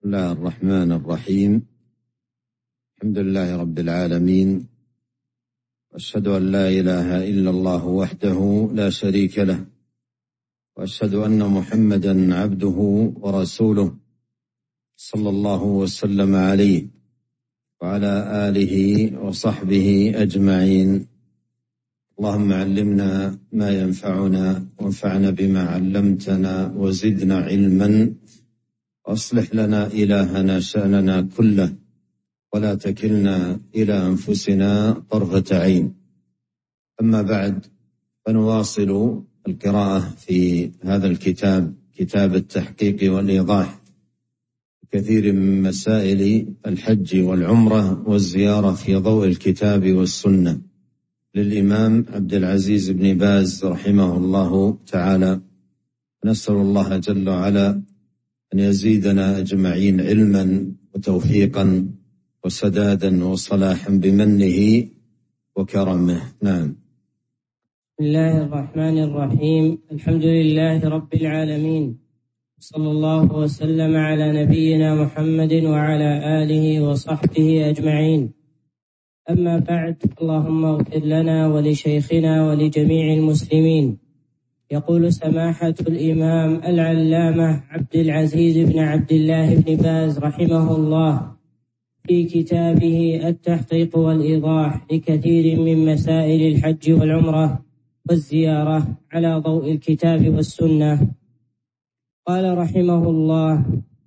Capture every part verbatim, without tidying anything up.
الله الرحمن الرحيم. الحمد لله رب العالمين، وأشهد أن لا إله إلا الله وحده لا شريك له، وأشهد أن محمدا عبده ورسوله صلى الله وسلم عليه وعلى آله وصحبه أجمعين. اللهم علمنا ما ينفعنا وانفعنا بما علمتنا وزدنا علما، وأصلح لنا إلهنا شأننا كله، ولا تكلنا إلى أنفسنا طرفة عين. أما بعد، فنواصل القراءة في هذا الكتاب، كتاب التحقيق والإيضاح، كثير من مسائل الحج والعمرة والزيارة في ضوء الكتاب والسنة للإمام عبد العزيز بن باز رحمه الله تعالى. نسأل الله جل وعلا أن يزيدنا أجمعين علما وتوفيقا وسدادا وصلاحا بمنه وكرمه. نعم. بسم الله الرحمن الرحيم. الحمد لله رب العالمين، صلى الله وسلم على نبينا محمد وعلى آله وصحبه أجمعين. أما بعد، اللهم اغفر لنا ولشيخنا ولجميع المسلمين. يقول سماحة الإمام العلامة عبد العزيز بن عبد الله بن باز رحمه الله في كتابه التحقيق والإيضاح لكثير من مسائل الحج والعمرة والزيارة على ضوء الكتاب والسنة، قال رحمه الله: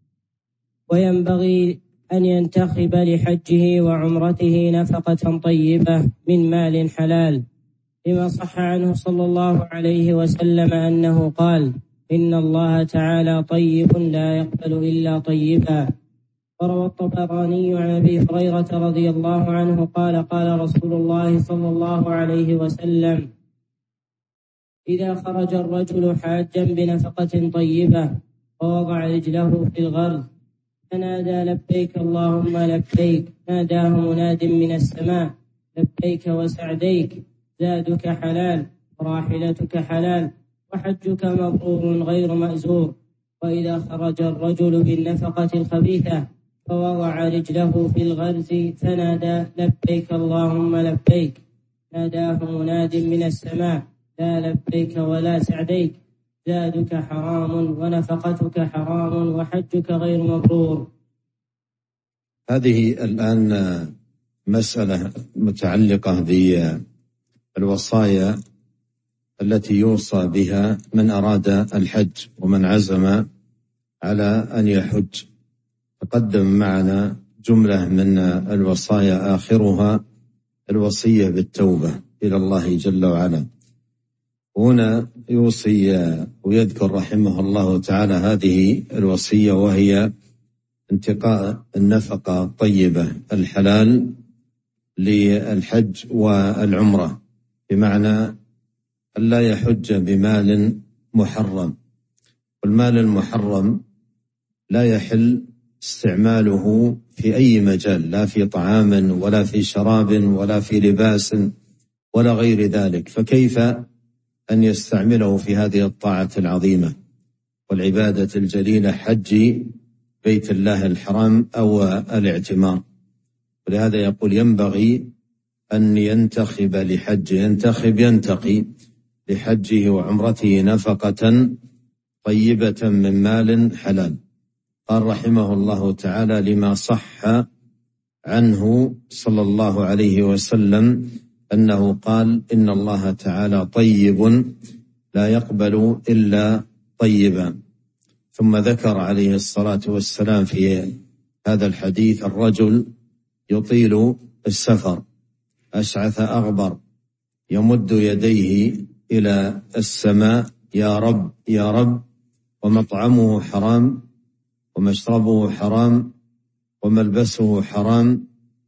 وينبغي أن ينتخب لحجه وعمرته نفقة طيبة من مال حلال، لما صح عنه صلى الله عليه وسلم أنه قال: إن الله تعالى طيب لا يقبل إلا طيبا. وروى الطبراني عن أبي هريرة رضي الله عنه قال: قال رسول الله صلى الله عليه وسلم: إذا خرج الرجل حاجا بنفقة طيبة ووضع رجله في الغرز فنادى: لبيك اللهم لبيك، ناداه مناد من السماء: لبيك وسعديك، زادك حلال وراحلتك حلال وحجك مبرور غير مأزور. وإذا خرج الرجل بالنفقة الخبيثة فوضع رجله في الغرز فنادى: لبيك اللهم لبيك، ناداه مناد من السماء: لا لبيك ولا سعديك، زادك حرام ونفقتك حرام وحجك غير مبرور. هذه الآن مسألة متعلقة بالوصايا التي يوصى بها من أراد الحج ومن عزم على أن يحج. تقدم معنا جملة من الوصايا آخرها الوصية بالتوبة إلى الله جل وعلا. هنا يوصي ويذكر رحمه الله تعالى هذه الوصية، وهي انتقاء النفقة الطيبة الحلال للحج والعمرة، بمعنى أن لا يحج بمال محرم. والمال المحرم لا يحل استعماله في أي مجال، لا في طعام ولا في شراب ولا في لباس ولا غير ذلك، فكيف أن يستعمله في هذه الطاعة العظيمة والعبادة الجليلة، حج بيت الله الحرام أو الاعتمار. ولهذا يقول: ينبغي أن ينتخب لحج، ينتخب ينتقي لحجه وعمرته نفقة طيبة من مال حلال. قال رحمه الله تعالى: لما صح عنه صلى الله عليه وسلم أنه قال: إن الله تعالى طيب لا يقبل إلا طيبا. ثم ذكر عليه الصلاة والسلام في هذا الحديث: الرجل يطيل السفر أشعث أغبر يمد يديه إلى السماء: يا رب يا رب، ومطعمه حرام ومشربه حرام وملبسه حرام،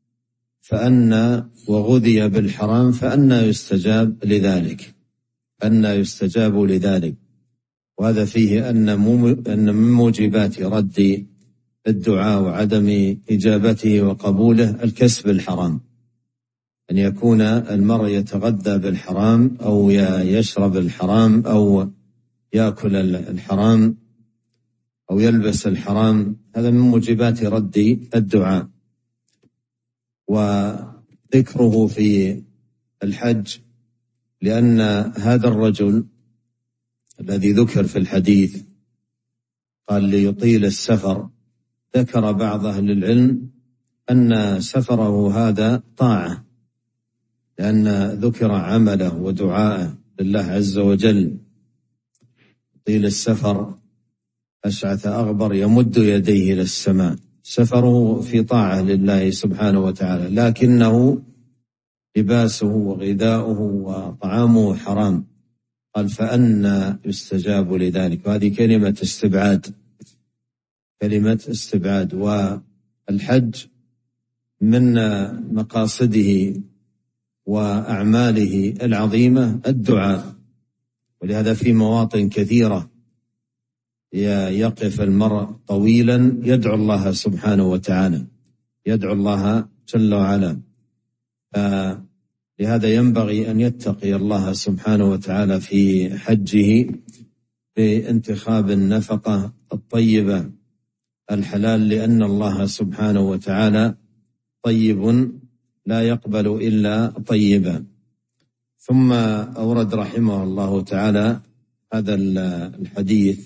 فأنى وغذي بالحرام فأنى يستجاب لذلك، أنى يستجاب لذلك. وهذا فيه أن أن من موجبات رد الدعاء وعدم إجابته وقبوله الكسب الحرام، أن يكون المرء يتغذى بالحرام أو يشرب الحرام أو يأكل الحرام أو يلبس الحرام، هذا من موجبات رد الدعاء. وذكره في الحج لأن هذا الرجل الذي ذكر في الحديث قال ليطيل السفر، ذكر بعض أهل العلم أن سفره هذا طاعة، لأن ذكر عمله ودعاءه لله عز وجل. يطيل السفر أشعث أغبر يمد يديه إلى السماء، سفره في طاعة لله سبحانه وتعالى، لكنه لباسه وغذاؤه وطعامه حرام. قال فأنى يستجاب لذلك، وهذه كلمة استبعاد، كلمة استبعاد. والحج من مقاصده وأعماله العظيمة الدعاء، ولهذا في مواطن كثيرة يقف المرء طويلا يدعو الله سبحانه وتعالى، يدعو الله جل وعلا. لهذا ينبغي أن يتقي الله سبحانه وتعالى في حجه بانتخاب النفقة الطيبة الحلال، لأن الله سبحانه وتعالى طيب لا يقبل إلا طيبا. ثم أورد رحمه الله تعالى هذا الحديث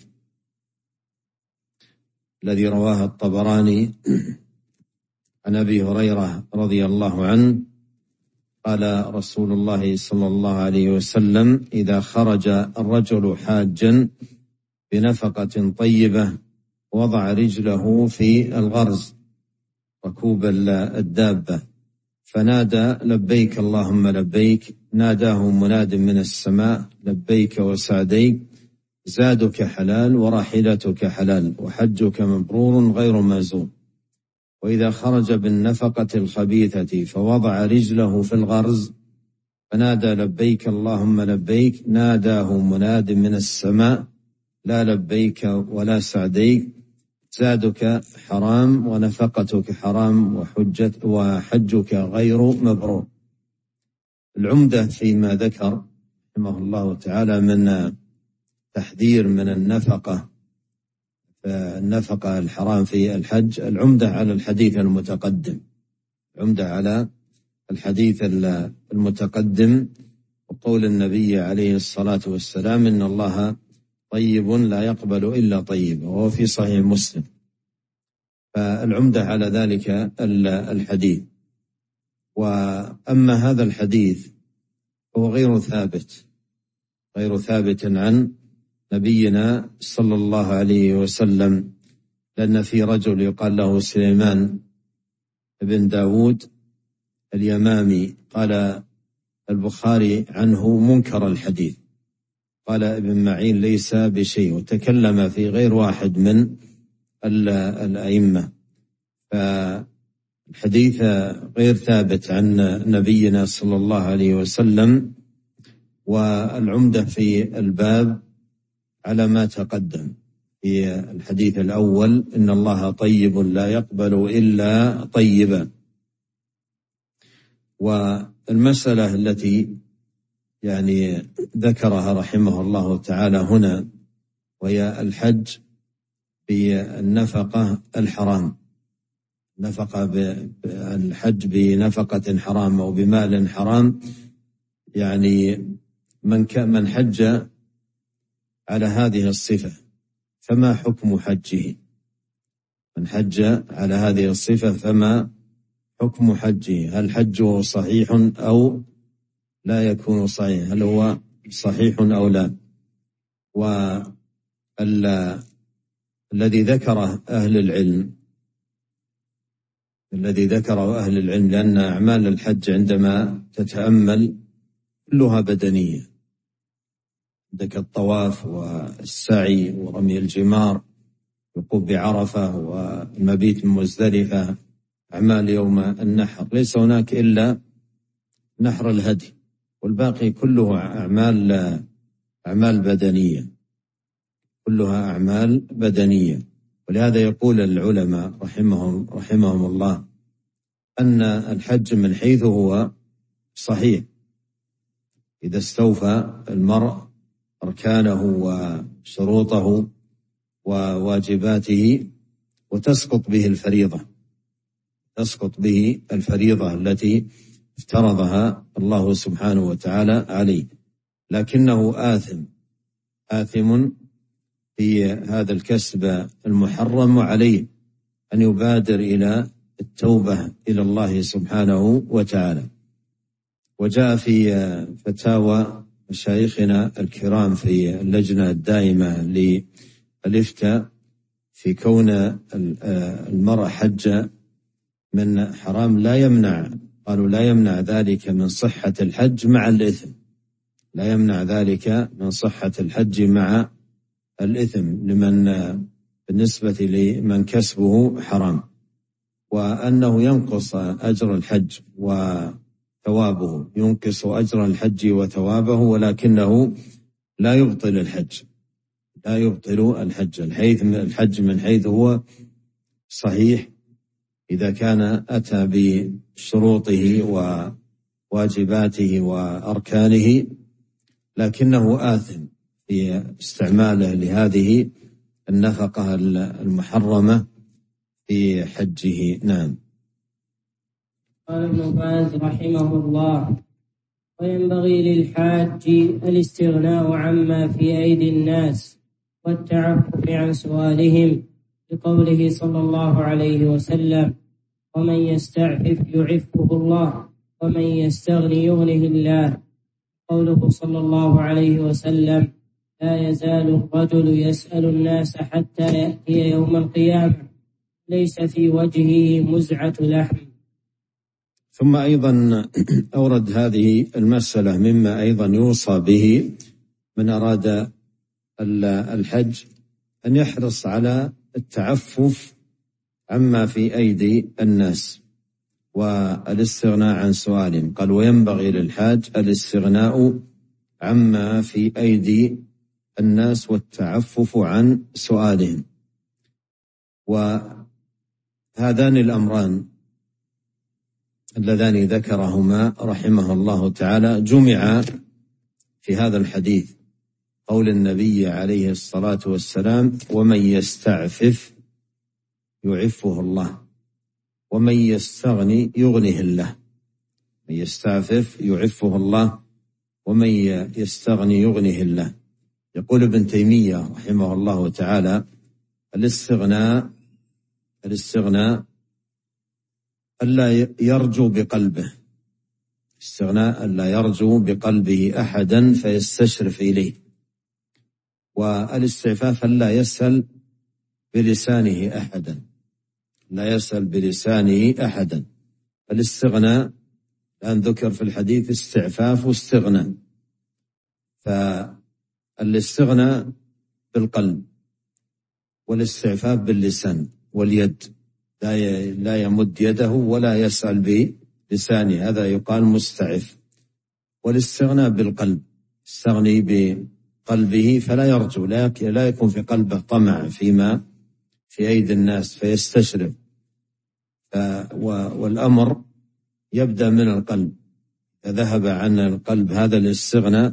الذي رواه الطبراني عن أبي هريرة رضي الله عنه قال رسول الله صلى الله عليه وسلم: إذا خرج الرجل حاجا بنفقة طيبة وضع رجله في الغرز ركوب الدابة فنادى لبيك اللهم لبيك، ناداه مناد من السماء لبيك وسعديك، زادك حلال وراحلتك حلال وحجك مبرور غير مازور. وإذا خرج بالنفقة الخبيثة فوضع رجله في الغرز فنادى لبيك اللهم لبيك، ناداه مناد من السماء لا لبيك ولا سعديك، زادك حرام ونفقتك حرام وحجت وحجك غير مبرور. العمدة فيما ذكر رحمه الله تعالى من تحذير من النفقة النفقة الحرام في الحج، العمدة على الحديث المتقدم، عمدة على الحديث المتقدم وقول النبي عليه الصلاة والسلام: إن الله طيب لا يقبل إلا طيب، وهو في صحيح مسلم. فالعمدة على ذلك الحديث. وأما هذا الحديث هو غير ثابت، غير ثابت عن نبينا صلى الله عليه وسلم، لأن في رجل يقال له سليمان بن داود اليمامي قال البخاري عنه منكر الحديث، قال ابن معين ليس بشيء، وتكلم في غير واحد من الأئمة. فالحديث غير ثابت عن نبينا صلى الله عليه وسلم. والعمدة في الباب على ما تقدم في الحديث الأول: إن الله طيب لا يقبل إلا طيبا. والمسألة التي يعني ذكرها رحمه الله تعالى هنا وهي الحج بالنفقة الحرام، نفقة الحج بنفقة حرام أو بمال حرام، يعني من من حج على هذه الصفة فما حكم حجه؟ من حج على هذه الصفة فما حكم حجه؟ هل حجه صحيح أو لا يكون صحيح؟ هل هو صحيح أو لا؟ والذي ذكره أهل العلم الذي ذكره أهل العلم لأن أعمال الحج عندما تتأمل كلها بدنية، عندك الطواف والسعي ورمي الجمار، الوقوف بعرفة والمبيت من مزدلفة، أعمال يوم النحر، ليس هناك إلا نحر الهدي، والباقي كله أعمال أعمال بدنية، كلها أعمال بدنية. ولهذا يقول العلماء رحمهم رحمهم الله أن الحج من حيث هو صحيح إذا استوفى المرء أركانه وشروطه وواجباته وتسقط به الفريضة تسقط به الفريضة التي افترضها الله سبحانه وتعالى عليه، لكنه آثم آثم في هذا الكسب المحرم، وعليه أن يبادر إلى التوبة إلى الله سبحانه وتعالى. وجاء في فتاوى مشايخنا الكرام في اللجنة الدائمة للإفتاء في كون المرأة حج من حرام لا يمنع، قالوا لا يمنع ذلك من صحة الحج مع الإثم، لا يمنع ذلك من صحة الحج مع الإثم لمن بالنسبة لمن كسبه حرام، وأنه ينقص أجر الحج وثوابه، ينقص أجر الحج وثوابه، ولكنه لا يبطل الحج لا يبطل الحج الحج من حيث هو صحيح إذا كان أتى بشروطه وواجباته وأركانه، لكنه آثم في استعماله لهذه النفقة المحرمة في حجه. نعم. قال ابن باز رحمه الله: وينبغي للحاج الاستغناء عما في أيدي الناس والتعفف عن سؤالهم، بقوله صلى الله عليه وسلم: ومن يستعفف يعفه الله ومن يستغني يغنه الله. قوله صلى الله عليه وسلم: لا يزال الرجل يسأل الناس حتى يأتي يوم القيامة ليس في وجهه مزعة لحم. ثم أيضا أورد هذه المسألة مما أيضا يوصى به من أراد الحج أن يحرص على التعفف عما في أيدي الناس والاستغناء عن سؤالهم. قال: وينبغي للحاج الاستغناء عما في أيدي الناس والتعفف عن سؤالهم. وهذان الأمران اللذان ذكرهما رحمه الله تعالى جمع في هذا الحديث، قول النبي عليه الصلاة والسلام: ومن يستعفف يعفه الله ومن يستغني يغنه الله. من يستعفف يعفه الله ومن يستغني يغنه الله. يقول ابن تيمية رحمه الله تعالى: الاستغناء الاستغناء ألا يرجو بقلبه، استغناء ألا يرجو بقلبه أحدا فيستشرف إليه، والاستعفاف ألا يسأل بلسانه أحدا لا يسأل بلسانه أحدا. الاستغناء الآن ذكر في الحديث استعفاف واستغناء، فالاستغناء بالقلب والاستعفاف باللسان واليد، لا يمد يده ولا يسأل بلسانه، هذا يقال مستعف. والاستغناء بالقلب، استغني بقلبه فلا يرجو، لا يكون في قلبه طمع فيما في أيدي الناس فيستشرف. والأمر يبدأ من القلب، ذهب عن القلب هذا الاستغناء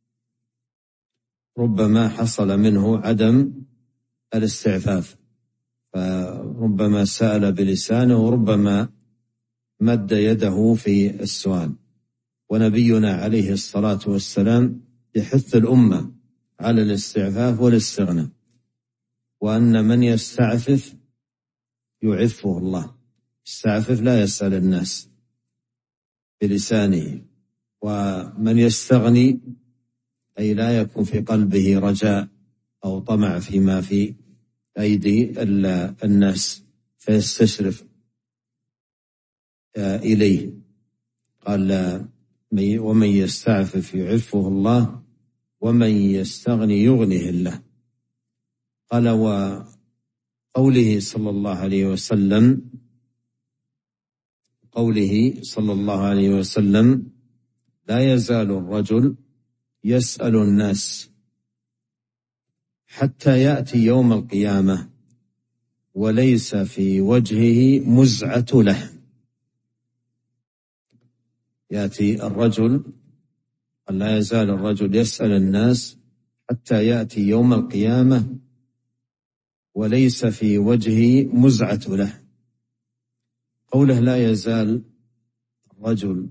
ربما حصل منه عدم الاستعفاف، فربما سأل بلسانه وربما مد يده في السؤال. ونبينا عليه الصلاة والسلام يحث الأمة على الاستعفاف والاستغناء، وأن من يستعفف يعفه الله. يستعفف لا يسأل الناس بلسانه، ومن يستغني أي لا يكون في قلبه رجاء أو طمع فيما في أيدي الناس فيستشرف إليه. قال: ومن يستعفف يعفه الله ومن يستغني يغنه الله. قال: وقوله صلى الله عليه وسلم قوله صلى الله عليه وسلم لا يزال الرجل يسأل الناس حتى يأتي يوم القيامة وليس في وجهه مزعة لحم. يأتي الرجل، لا يزال الرجل يسأل الناس حتى يأتي يوم القيامة وليس في وجهه مزعة لحم. قوله لا يزال الرجل،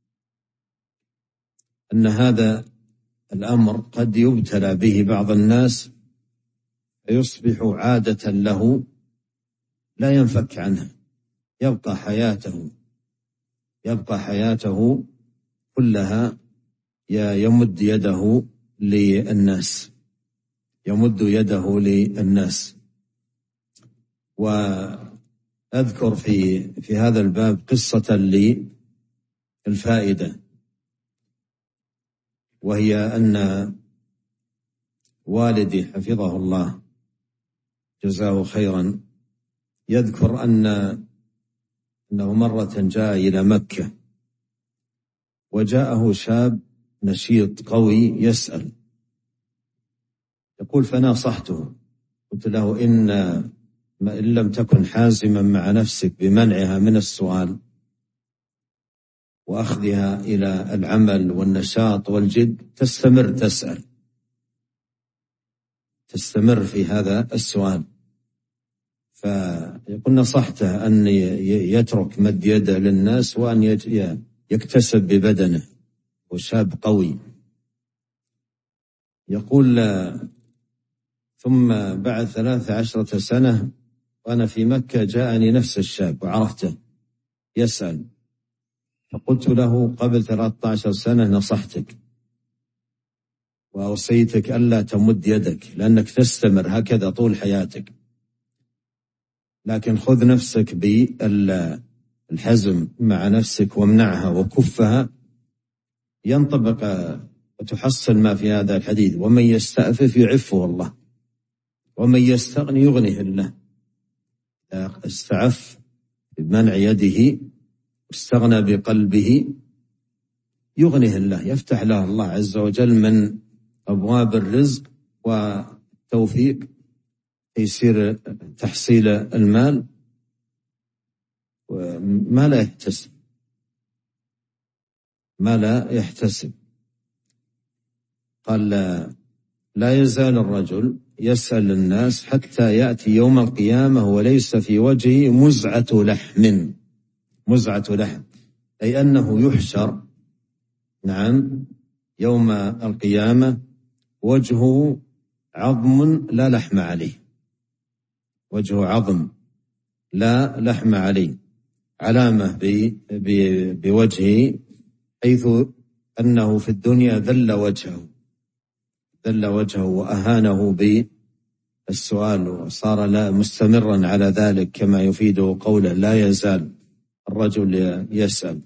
أن هذا الأمر قد يبتلى به بعض الناس فيصبح عادة له لا ينفك عنها، يبقى حياته يبقى حياته كلها يمد يده للناس يمد يده للناس. وأذكر في في هذا الباب قصة للفائدة، وهي أن والدي حفظه الله جزاه خيرا يذكر أن أنه مرة جاء إلى مكة وجاءه شاب نشيط قوي يسأل، يقول فناصحته، قلت له إن إن لم تكن حازما مع نفسك بمنعها من السؤال وأخذها إلى العمل والنشاط والجد تستمر تسأل تستمر في هذا السؤال. فيقول نصحته أن يترك مد يده للناس وأن يكتسب ببدنه، وشاب قوي. يقول ثم بعد ثلاث عشرة سنة وأنا في مكة جاءني نفس الشاب وعرفته يسأل، فقلت له قبل ثلاثة عشر سنة نصحتك وأوصيتك ألا تمد يدك لأنك تستمر هكذا طول حياتك، لكن خذ نفسك بالحزم مع نفسك وامنعها وكفها، ينطبق وتحصل ما في هذا الحديث: ومن يستعفف يعفه الله ومن يستغني يغنيه الله. استعف بمنع يده واستغنى بقلبه يغنيه الله، يفتح له الله عز وجل من أبواب الرزق والتوفيق، يصير تحصيل المال ما لا يحتسب ما لا يحتسب. قال لا, لا يزال الرجل يسأل الناس حتى يأتي يوم القيامة وليس في وجهه مزعة لحم مزعة لحم أي أنه يحشر نعم يوم القيامة وجهه عظم لا لحم عليه، وجهه عظم لا لحم عليه، علامة بوجهه، حيث أنه في الدنيا ذل وجهه ذل وجهه وأهانه بالسؤال وصار لا مستمرا على ذلك، كما يفيده قوله لا يزال الرجل يسأل.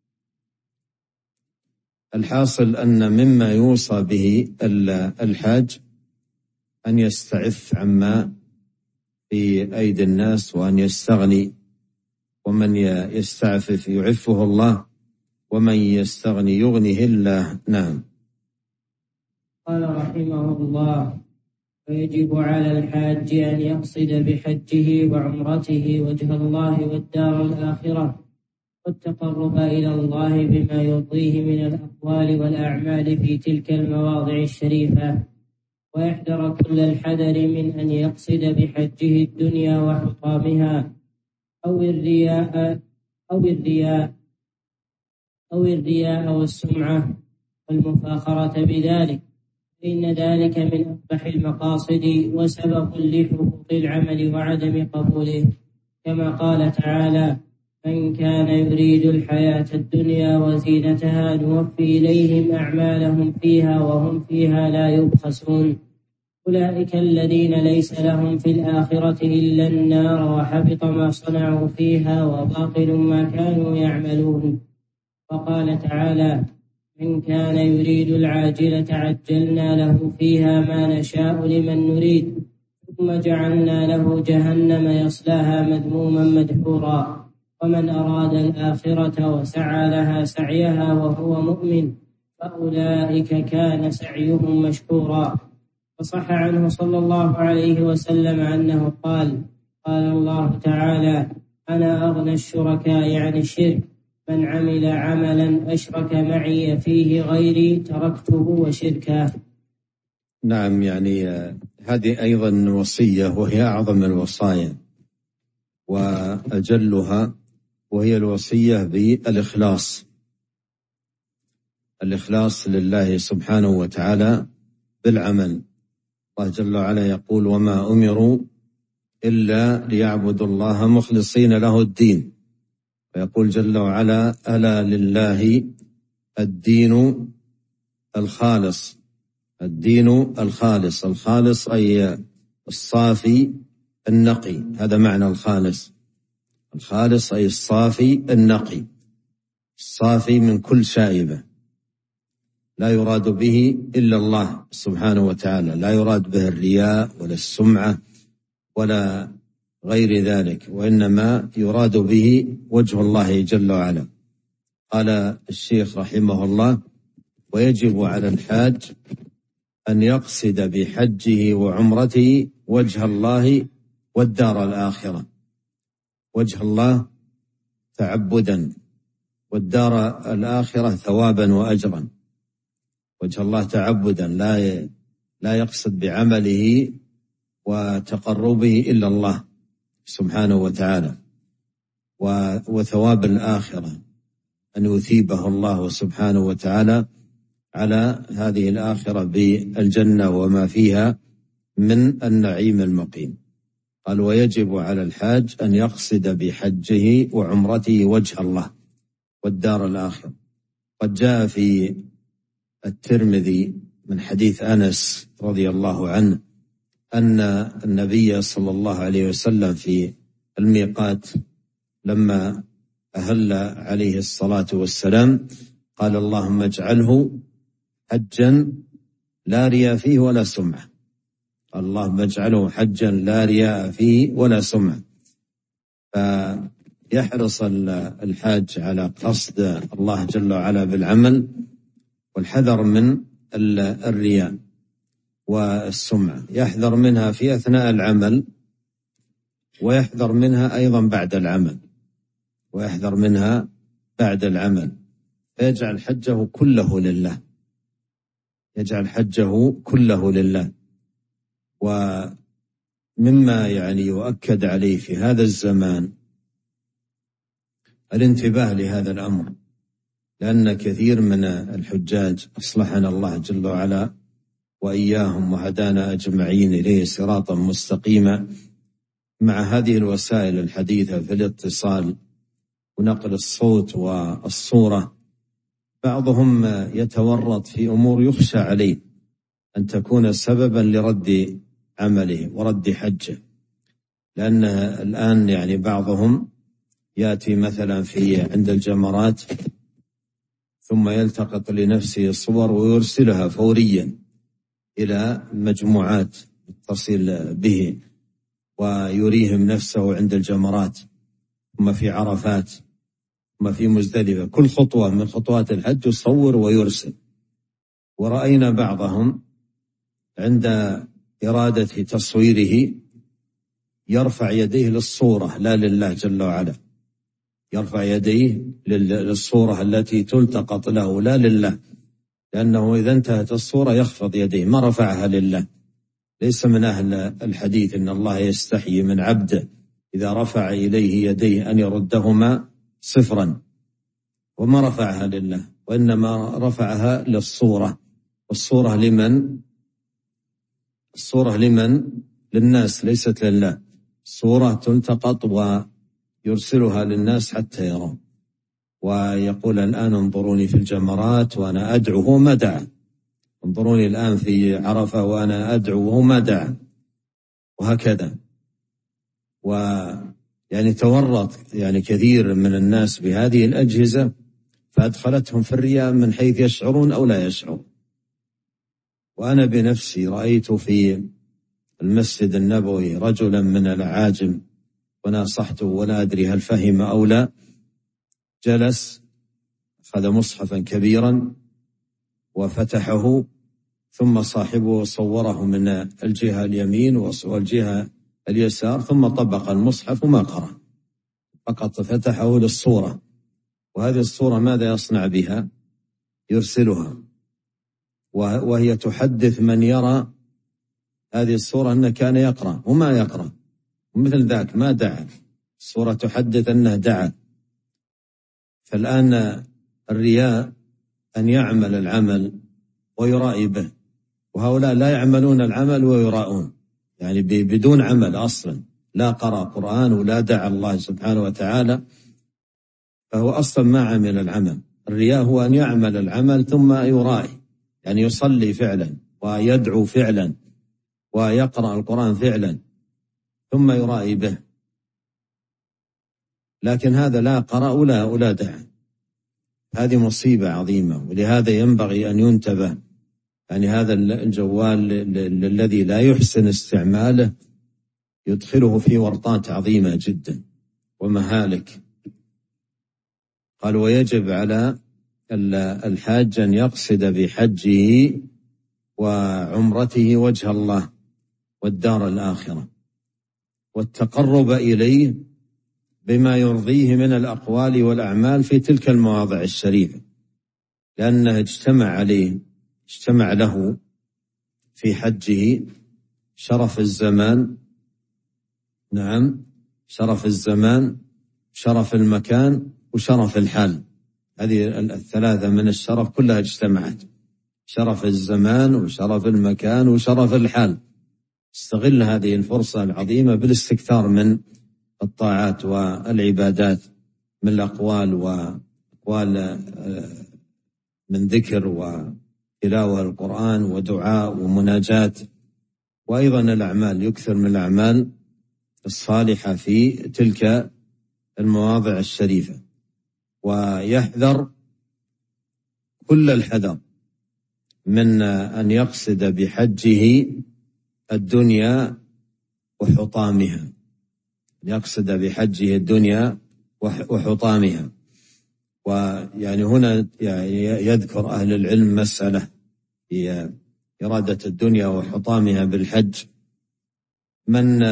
الحاصل أن مما يوصى به الحاج أن يستعف عما في أيدي الناس وأن يستغني، ومن يستعفف يعفه الله ومن يستغني يغنيه الله. نعم. قال رحمه الله: ويجب على الحاج أن يقصد بحجه وعمرته وجه الله والدار الآخرة والتقرب إلى الله بما يرضيه من الأقوال والأعمال في تلك المواضع الشريفة، ويحذر كل الحذر من أن يقصد بحجه الدنيا وحطامها أو الرياء أو الرياء أو الرياء والسمعة والمفاخرة بذلك، فإن ذلك من أقبح المقاصد وسبب لحبوط العمل وعدم قبوله، كما قال تعالى: من كان يريد الحياة الدنيا وزينتها نوفي إليهم أعمالهم فيها وهم فيها لا يبخسون، أولئك الذين ليس لهم في الآخرة إلا النار وحبط ما صنعوا فيها وباطل ما كانوا يعملون. وقال تعالى: من كان يريد العاجلة عجلنا له فيها ما نشاء لمن نريد ثم جعلنا له جهنم يصلاها مذموما مدحورا، ومن أراد الآخرة وسعى لها سعيها وهو مؤمن فأولئك كان سعيهم مشكورا. وصح عنه صلى الله عليه وسلم أنه قال: قال الله تعالى: أنا أغنى الشركاء عن الشرك، من عمل عملا أشرك معي فيه غيري تركته وشركه. نعم، يعني هذه أيضا وصية وهي أعظم الوصايا وأجلها، وهي الوصية بالإخلاص، الإخلاص لله سبحانه وتعالى بالعمل. الله جل وعلا يقول: وما أمروا إلا ليعبدوا الله مخلصين له الدين. ويقول جل وعلا: ألا لله الدين الخالص. الدين الخالص، الخالص أي الصافي النقي، هذا معنى الخالص. الخالص أي الصافي النقي، الصافي من كل شائبة، لا يراد به إلا الله سبحانه وتعالى، لا يراد به الرياء ولا السمعة ولا غير ذلك، وإنما يراد به وجه الله جل وعلا. قال الشيخ رحمه الله: ويجب على الحاج أن يقصد بحجه وعمرته وجه الله والدار الآخرة. وجه الله تعبدا، والدار الآخرة ثوابا وأجرا. وجه الله تعبدا، لا لا يقصد بعمله وتقربه إلا الله سبحانه وتعالى، وثواب الآخرة أن يثيبه الله سبحانه وتعالى على هذه الآخرة بالجنة وما فيها من النعيم المقيم. قال: ويجب على الحاج أن يقصد بحجه وعمرته وجه الله والدار الآخرة. قد جاء في الترمذي من حديث أنس رضي الله عنه أن النبي صلى الله عليه وسلم في الميقات لما أهل عليه الصلاة والسلام قال: اللهم اجعله حجا لا رياء فيه ولا سمعة. اللهم اجعله حجا لا رياء فيه ولا سمعة. فيحرص الحاج على قصد الله جل وعلا بالعمل، والحذر من الرياء والسمعة، يحذر منها في أثناء العمل، ويحذر منها أيضا بعد العمل، ويحذر منها بعد العمل، فيجعل حجه كله لله، يجعل حجه كله لله. ومما يعني يؤكد عليه في هذا الزمان الانتباه لهذا الأمر، لأن كثير من الحجاج أصلحنا الله جل وعلا وإياهم وهدانا أجمعين إليه صراطا مستقيما، مع هذه الوسائل الحديثة في الاتصال ونقل الصوت والصورة، بعضهم يتورط في أمور يخشى عليه أن تكون سببا لرد عمله ورد حجه. لأن الآن يعني بعضهم يأتي مثلا في عند الجمرات ثم يلتقط لنفسه صور ويرسلها فوريا إلى مجموعات تتصل به، ويريهم نفسه عند الجمرات، ثم في عرفات، ثم في مزدلفة، كل خطوة من خطوات الحج يصور ويرسل. ورأينا بعضهم عند إرادة تصويره يرفع يديه للصورة لا لله جل وعلا، يرفع يديه للصورة التي تلتقط له لا لله، لأنه إذا انتهت الصورة يخفض يديه، ما رفعها لله. ليس من أهل الحديث إن الله يستحيي من عبده إذا رفع إليه يديه أن يردهما صفرا، وما رفعها لله، وإنما رفعها للصورة. والصورة لمن؟ الصورة لمن؟ للناس، ليست لله. الصورة تلتقط ويرسلها للناس حتى يرون، ويقول الآن انظروني في الجمرات وأنا أدعو ما دعا، انظروني الآن في عرفة وأنا أدعو ما دعا، وهكذا. ويعني تورط يعني كثير من الناس بهذه الأجهزة فأدخلتهم في الرياء من حيث يشعرون أو لا يشعرون. وأنا بنفسي رأيت في المسجد النبوي رجلا من الأعاجم وناصحته ولا أدري هل فهم أو لا، جلس أخذ مصحفا كبيرا وفتحه، ثم صاحبه صوره من الجهة اليمين والجهة اليسار، ثم طبق المصحف وما قرأ، فقط فتحه للصورة. وهذه الصورة ماذا يصنع بها؟ يرسلها. وهي تحدث من يرى هذه الصورة أنه كان يقرأ وما يقرأ، ومثل ذاك ما دعا. الصورة تحدث أنه دعا. فالآن الرياء أن يعمل العمل ويرائي به، وهؤلاء لا يعملون العمل ويراءون، يعني بدون عمل أصلا، لا قرأ قرآن ولا دعا الله سبحانه وتعالى، فهو أصلا ما عمل العمل. الرياء هو أن يعمل العمل ثم يرائي، يعني يصلي فعلا ويدعو فعلا ويقرأ القرآن فعلا ثم يرائي به، لكن هذا لا قرأ ولا ولا دعا. هذه مصيبة عظيمة، ولهذا ينبغي أن ينتبه. يعني هذا الجوال الذي لا يحسن استعماله يدخله في ورطات عظيمة جدا ومهالك. قال ويجب على الحاج أن يقصد بحجه وعمرته وجه الله والدار الآخرة، والتقرب إليه بما يرضيه من الأقوال والأعمال في تلك المواضع الشريفة، لأنه اجتمع عليه اجتمع له في حجه شرف الزمان، نعم، شرف الزمان، شرف المكان، وشرف الحال. هذه الثلاثة من الشرف كلها اجتمعت، شرف الزمان وشرف المكان وشرف الحال. استغل هذه الفرصة العظيمة بالاستكثار من الطاعات والعبادات، من الأقوال وأقوال من ذكر وتلاوة القرآن ودعاء ومناجاة، وأيضا الأعمال، يكثر من الأعمال الصالحة في تلك المواضع الشريفة، ويحذر كل الحذر من أن يقصد بحجه الدنيا وحطامها، يقصد بحجه الدنيا وحطامها. ويعني هنا يعني يذكر أهل العلم مسألة هي إرادة الدنيا وحطامها بالحج. من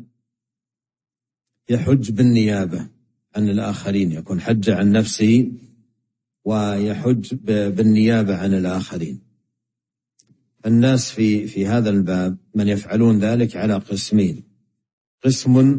يحج بالنيابة عن الآخرين يكون حج عن نفسه، ويحج بالنيابة عن الآخرين. الناس في في هذا الباب من يفعلون ذلك على قسمين: قسم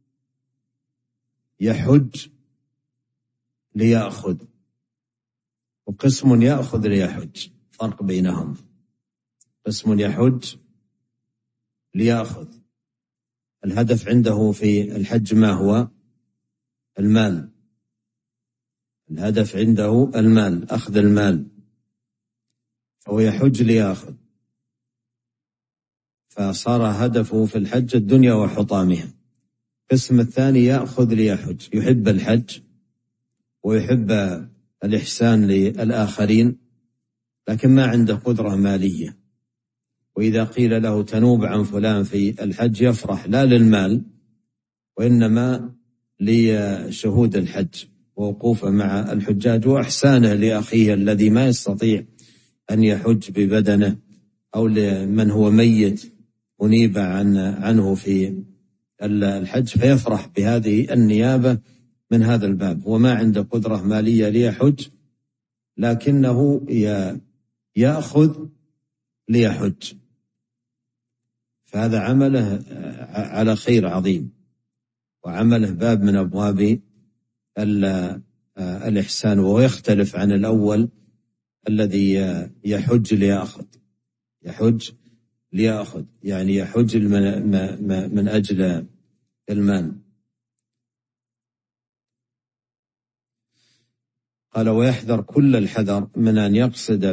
يحج ليأخذ، وقسم يأخذ ليحج، فرق بينهم. قسم يحج ليأخذ، الهدف عنده في الحج ما هو؟ المال، الهدف عنده المال، أخذ المال، فهو يحج ليأخذ، فصار هدفه في الحج الدنيا وحطامها. القسم الثاني يأخذ ليحج، يحب الحج ويحب الإحسان للآخرين، لكن ما عنده قدرة مالية، وإذا قيل له تنوب عن فلان في الحج يفرح، لا للمال وإنما لشهود الحج ووقوفه مع الحجاج وإحسانه لأخيه الذي ما يستطيع أن يحج ببدنه، أو لمن هو ميت منيب عن عنه في الحج، فيفرح بهذه النيابة من هذا الباب. وما عنده قدرة مالية ليحج، لكنه يأخذ ليحج، فهذا عمله على خير عظيم، وعمله باب من أبواب الإحسان، وهو يختلف عن الأول الذي يحج ليأخذ. يحج ليأخذ يعني يحج من أجل المال. قال ويحذر كل الحذر من أن يقصد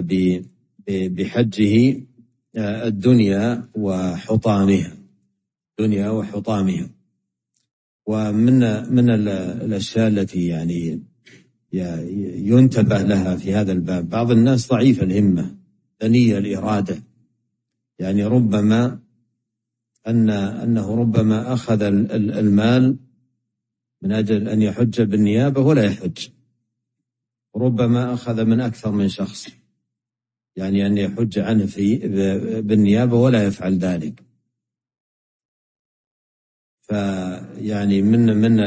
بحجه الدنيا وحطامها، دنيا وحطامها. ومن من الأشياء التي يعني ينتبه لها في هذا الباب، بعض الناس ضعيف الهمة دنيء الإرادة، يعني ربما أن أنه ربما أخذ المال من أجل أن يحج بالنيابة ولا يحج، ربما أخذ من أكثر من شخص، يعني أن يحج عنه في بالنيابة ولا يفعل ذلك. فيعني من من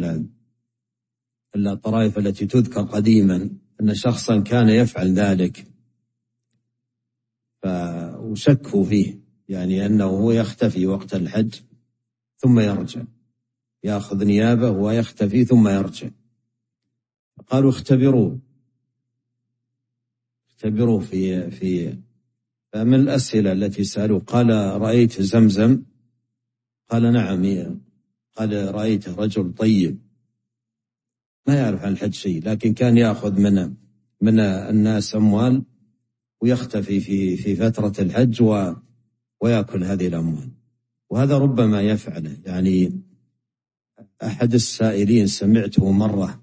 الطرائف التي تذكر قديما أن شخصا كان يفعل ذلك، وشكوا فيه، يعني أنه يختفي وقت الحج ثم يرجع، يأخذ نيابة ويختفي ثم يرجع. قالوا اختبروه اختبروه في في فمن الأسئلة التي سألوه قال رأيت زمزم؟ قال نعم. قال رأيت رجل طيب ما يعرف عن الحج شيء، لكن كان يأخذ من من الناس أموال ويختفي في في فترة الحج و ويأكل هذه الأموال. وهذا ربما يفعله. يعني أحد السائلين سمعته مرة،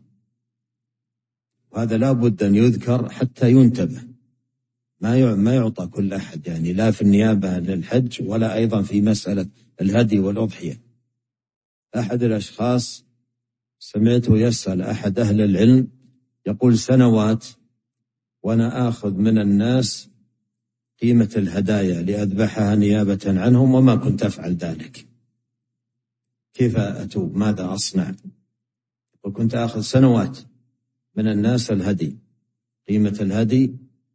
وهذا لا بد أن يذكر حتى ينتبه، ما ما يعطى كل أحد، يعني لا في النيابة للحج ولا أيضا في مسألة الهدي والأضحية. أحد الأشخاص سمعته يسأل أحد أهل العلم يقول سنوات وأنا آخذ من الناس قيمة الهدايا لأذبحها نيابة عنهم وما كنت أفعل ذلك، كيف أتوب؟ ماذا أصنع؟ وكنت آخذ سنوات من الناس الهدي، قيمة الهدي،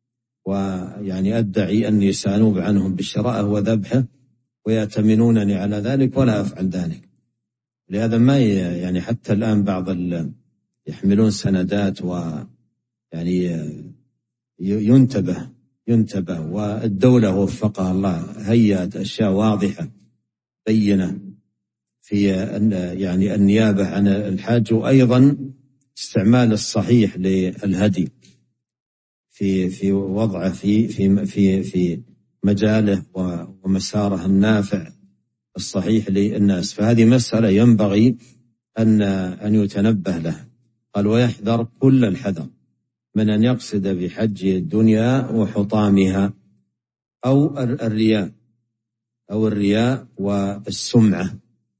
ويعني أدعي أني سأنوب عنهم بالشراء وذبحه ويأتمنونني على ذلك ولا أفعل ذلك. لهذا ما يعني حتى الآن بعض يحملون سندات، ويعني ينتبه ينتبه والدولة وفقها الله هيئت أشياء واضحة بينة في يعني النيابة عن الحاج، وأيضا استعمال الصحيح للهدي في في وضعه في في في في مجاله ومساره النافع الصحيح للناس. فهذه مسألة ينبغي أن أن يتنبه لها. قال ويحذر كل الحذر من أن يقصد بحج الدنيا وحطامها أو الرياء أو الرياء والسمعة،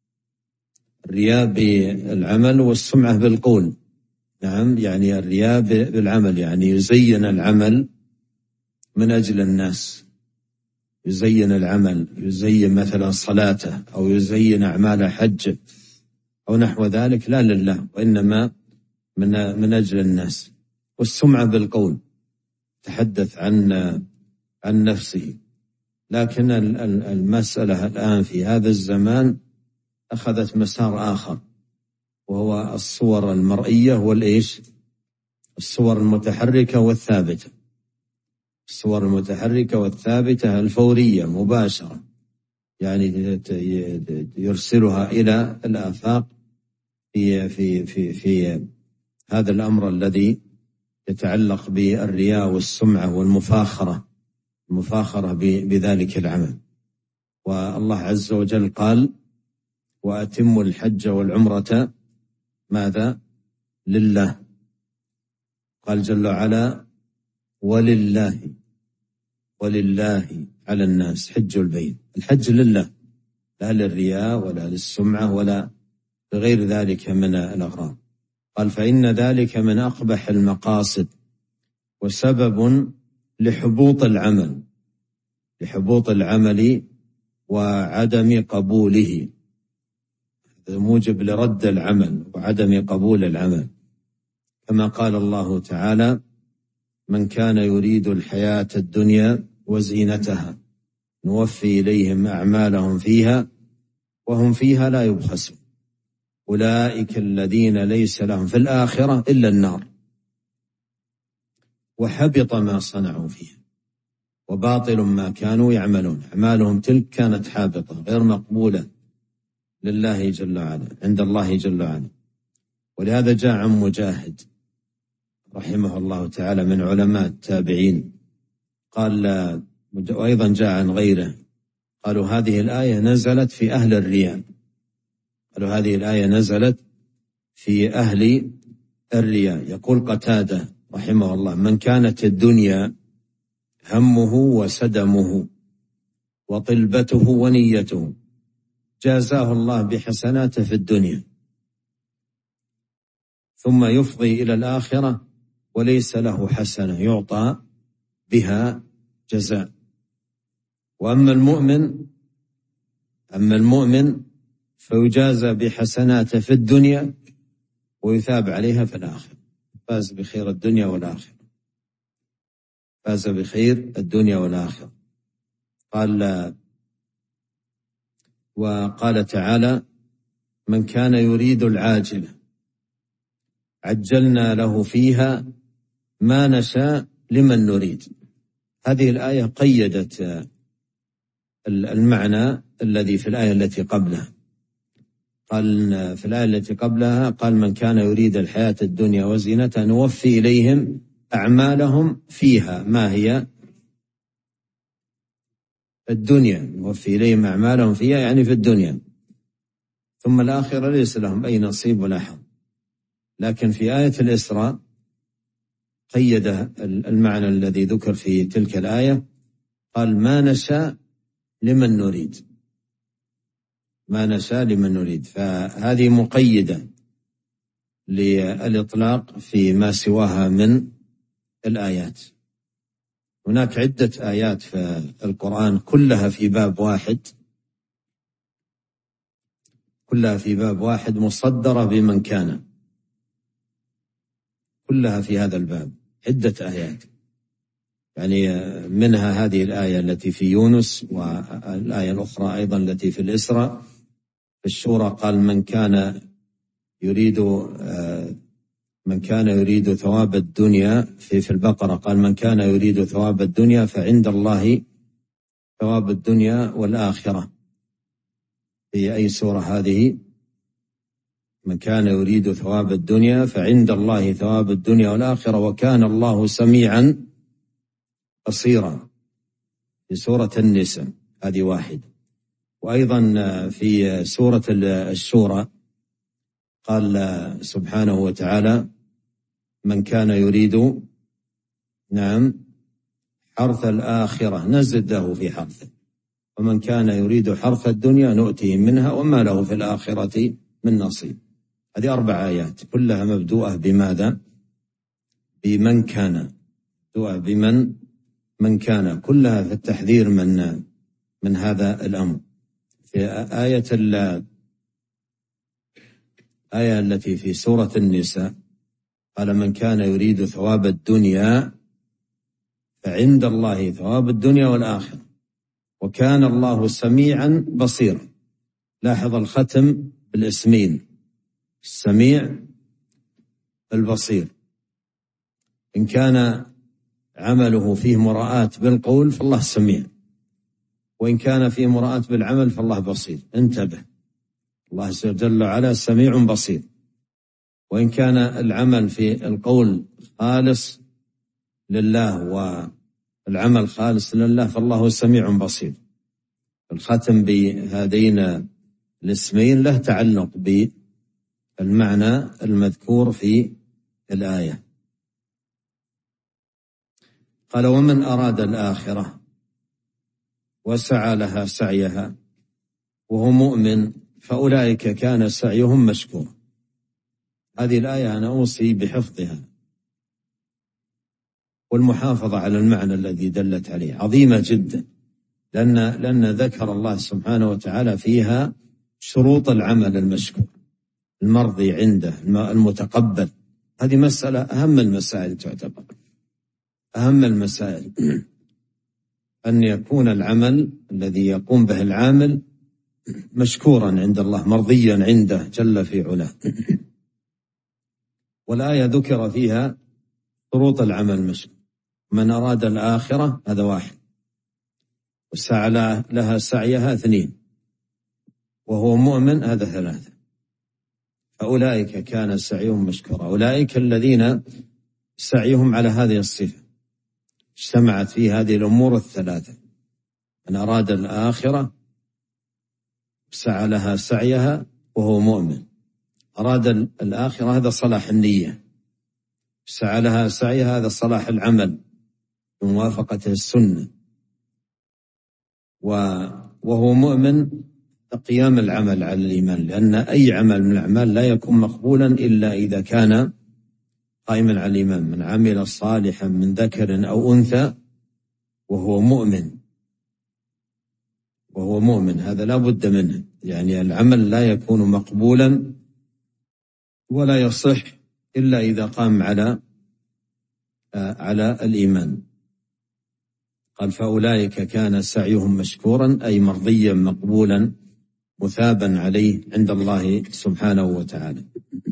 الرياء بالعمل والسمعة بالقول. نعم، يعني الرياء بالعمل يعني يزين العمل من أجل الناس، يزين العمل، يزين مثلا صلاته أو يزين أعمال حجه أو نحو ذلك، لا لله وإنما من من أجل الناس. والسمعة بالقول تحدث عن عن نفسه. لكن المسألة الآن في هذا الزمان أخذت مسار آخر، وهو الصور المرئية والإيش الصور المتحركة والثابتة، الصور المتحركة والثابتة الفورية مباشرة، يعني يرسلها إلى الآفاق في في في في هذا الأمر الذي يتعلق بالرياء والسمعة والمفاخرة، المفاخرة بذلك العمل. والله عز وجل قال وأتموا الحج والعمرة ماذا؟ لله. قال جل وعلا ولله ولله على الناس حج البيت. الحج لله، لا للرياء ولا للسمعة ولا غير ذلك من الأغراض. قال فإن ذلك من أقبح المقاصد وسبب لحبوط العمل لحبوط العمل وعدم قبوله، موجب لرد العمل وعدم قبول العمل. كما قال الله تعالى من كان يريد الحياة الدنيا وزينتها نوفي إليهم أعمالهم فيها وهم فيها لا يبخسون أولئك الذين ليس لهم في الآخرة إلا النار وحبط ما صنعوا فيها وباطل ما كانوا يعملون. أعمالهم تلك كانت حابطة غير مقبولة لله جل وعلا عند الله جل وعلا. ولهذا جاء عن مجاهد رحمه الله تعالى من علماء التابعين قال، وأيضا جاء عن غيره، قالوا هذه الآية نزلت في أهل الرياء قالوا هذه الآية نزلت في أهل الرياء. يقول قتادة رحمه الله من كانت الدنيا همه وسدمه وطلبته ونيته جازاه الله بحسناته في الدنيا ثم يفضي إلى الآخرة وليس له حسنة يعطى بها جزاء. وأما المؤمن أما المؤمن فيجازى بحسناته في الدنيا ويثاب عليها في الآخرة. فاز بخير الدنيا والآخرة فاز بخير الدنيا والآخرة. قال وقال تعالى: من كان يريد العاجلة عجلنا له فيها ما نشاء لمن نريد. هذه الآية قيدت المعنى الذي في الآية التي قبلها. قال في الآية التي قبلها قال: من كان يريد الحياة الدنيا وزينتها نوفي إليهم أعمالهم فيها. ما هي الدنيا؟ نوفي إليهم أعمالهم فيها يعني في الدنيا، ثم الآخرة ليس لهم أي نصيب ولا حظ. لكن في آية الإسراء قيد المعنى الذي ذكر في تلك الآية، قال: ما نشاء لمن نريد، ما نشاء لمن نريد. فهذه مقيدة للإطلاق في ما سواها من الآيات. هناك عدة آيات في القرآن كلها في باب واحد، كلها في باب واحد مصدرة بمن كان، كلها في هذا الباب عدة آيات. يعني منها هذه الآية التي في يونس، والآية الأخرى أيضا التي في الإسراء. في الشورى قال: من كان يريد من كان يريد ثواب الدنيا. في في البقرة قال: من كان يريد ثواب الدنيا فعند الله ثواب الدنيا والآخرة. في أي سورة هذه؟ من كان يريد ثواب الدنيا فعند الله ثواب الدنيا والآخرة وكان الله سميعا بصيرا. في سورة النساء هذه واحد. وأيضا في سورة الشورى قال سبحانه وتعالى: من كان يريد نعم حرث الآخرة نزد له في حرثه، ومن كان يريد حرث الدنيا نؤتيه منها وما له في الآخرة من نصيب. هذه أربع آيات كلها مبدوءة بماذا؟ بمن كان، مبدوءة بمن من كان، كلها في التحذير من من هذا الأمر. في آية الآية التي في سورة النساء قال: من كان يريد ثواب الدنيا فعند الله ثواب الدنيا والآخرة وكان الله سميعا بصيرا. لاحظ الختم بالاسمين: السميع البصير. إن كان عمله فيه مراءة بالقول فالله سميع، وإن كان فيه مراءة بالعمل فالله بصير. انتبه، الله جل وعلا سميع بصير. وإن كان العمل في القول خالص لله والعمل خالص لله فالله سميع بصير. الختم بهذين الاسمين له تعلق بالمعنى المذكور في الآية. قال: ومن أراد الآخرة وسعى لها سعيها وهو مؤمن فأولئك كان سعيهم مشكورا. هذه الآية أنا أوصي بحفظها والمحافظة على المعنى الذي دلت عليه، عظيمة جدا، لأن, لأن ذكر الله سبحانه وتعالى فيها شروط العمل المشكور المرضي عنده المتقبل. هذه مسألة أهم المسائل، تعتبر أهم المسائل أن يكون العمل الذي يقوم به العامل مشكورا عند الله، مرضيا عنده جل في علاه. والآية ذكر فيها شروط العمل المشكور: من أراد الآخرة هذا واحد، وسعى لها سعيها اثنين، وهو مؤمن هذا ثلاثة. فأولئك كان سعيهم مشكورا. أولئك الذين سعيهم على هذه الصفة اجتمعت في هذه الأمور الثلاثة: من أراد الآخرة سعى لها سعيها وهو مؤمن. أراد الآخرة هذا صلاح النية، سعى لها سعيها هذا صلاح العمل بموافقة السنة، وهو مؤمن قيام العمل على الإيمان، لأن أي عمل من الأعمال لا يكون مقبولا إلا إذا كان قائما على الإيمان. من عمل صالحا من ذكر أو أنثى وهو مؤمن وهو مؤمن هذا لا بد منه. يعني العمل لا يكون مقبولا ولا يصح إلا إذا قام على على الإيمان. قال فأولئك كان سعيهم مشكورا أي مرضيا مقبولا مثابا عليه عند الله سبحانه وتعالى.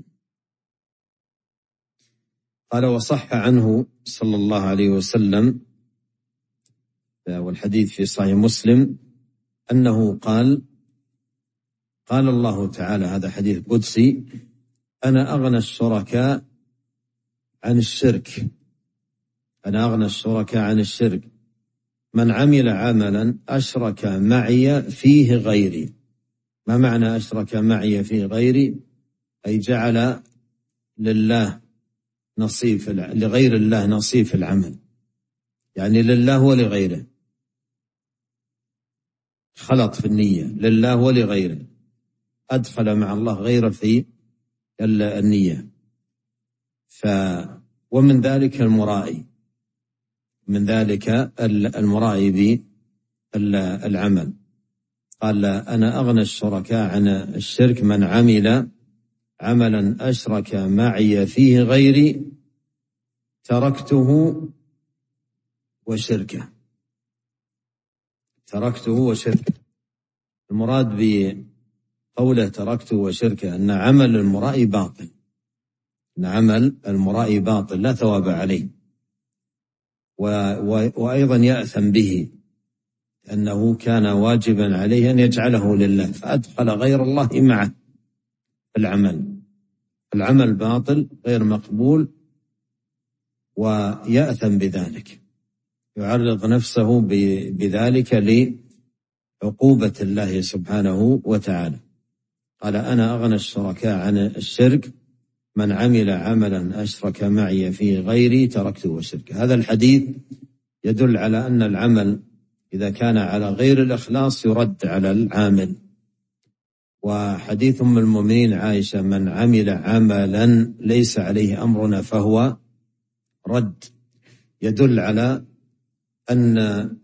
قال وصح عنه صلى الله عليه وسلم والحديث في صحيح مسلم أنه قال قال الله تعالى، هذا حديث قدسي: أنا أغنى الشركاء عن الشرك أنا أغنى الشركاء عن الشرك من عمل عملا أشرك معي فيه غيري. ما معنى أشرك معي فيه غيري؟ أي جعل لله نصيب لغير الله نصيب في العمل، يعني لله ولغيره، خلط في النية لله ولغيره، أدخل مع الله غيره في النية. ف ومن ذلك المرائي من ذلك المرائي بالعمل. قال أنا أغنى الشركاء عن الشرك من عمل عملا أشرك معي فيه غيري تركته وشركه تركته وشركه المراد بقوله تركته وشركه أن عمل المرائي باطل أن عمل المرائي باطل لا ثواب عليه، وأيضا يأثم به أنه كان واجبا عليه أن يجعله لله فأدخل غير الله معه العمل العمل باطل غير مقبول، ويأثم بذلك، يعرض نفسه بذلك لعقوبة الله سبحانه وتعالى. قال أنا أغنى الشركاء عن الشرك من عمل عملا أشرك معي فيه غيري تركته وشركه. هذا الحديث يدل على أن العمل إذا كان على غير الإخلاص يرد على العامل. وحديث أم المؤمنين عائشة: من عمل عملا ليس عليه أمرنا فهو رد، يدل على أن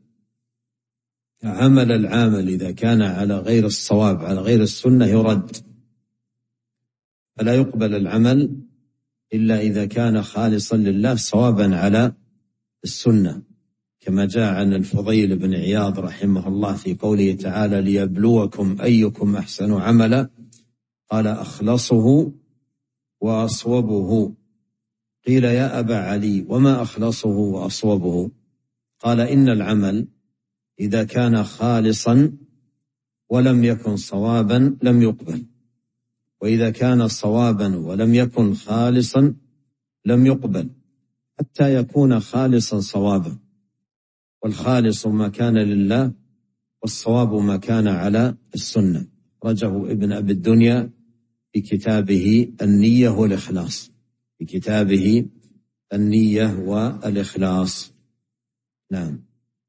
عمل العامل إذا كان على غير الصواب على غير السنة يرد، فلا يقبل العمل إلا إذا كان خالصا لله صوابا على السنة، كما جاء عن الفضيل بن عياض رحمه الله في قوله تعالى: ليبلوكم أيكم أحسن عملا، قال أخلصه وأصوبه. قيل يا أبا علي وما أخلصه وأصوبه؟ قال إن العمل إذا كان خالصا ولم يكن صوابا لم يقبل، وإذا كان صوابا ولم يكن خالصا لم يقبل، حتى يكون خالصا صوابا، والخالص ما كان لله والصواب ما كان على السنة. رجه ابن أبي الدنيا في كتابه النية والإخلاص في كتابه النية والإخلاص. نعم.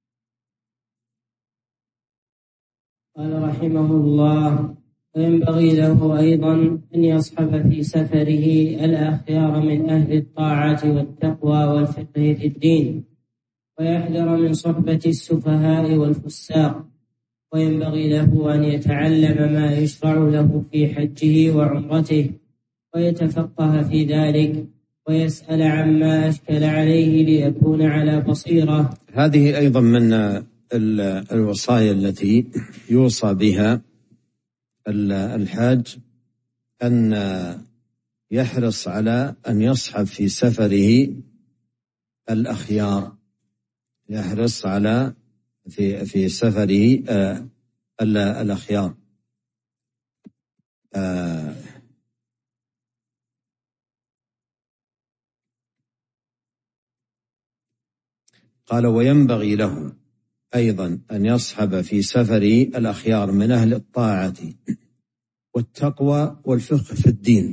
قال رحمه الله: وينبغي له أيضا أن يصحب في سفره الأخيار من أهل الطاعة والتقوى والفقه في الدين، ويحذر من صحبة السفهاء والفساق، وينبغي له أن يتعلم ما يشرع له في حجه وعمرته ويتفقه في ذلك ويسأل عما أشكل عليه ليكون على بصيرة. هذه أيضا من الوصايا التي يوصى بها الحاج، أن يحرص على أن يصحب في سفره الأخيار، يحرص على في في سفره آه الأخيار. آه قال وينبغي له أيضا أن يصحب في سفره الأخيار من أهل الطاعة والتقوى والفقه في الدين.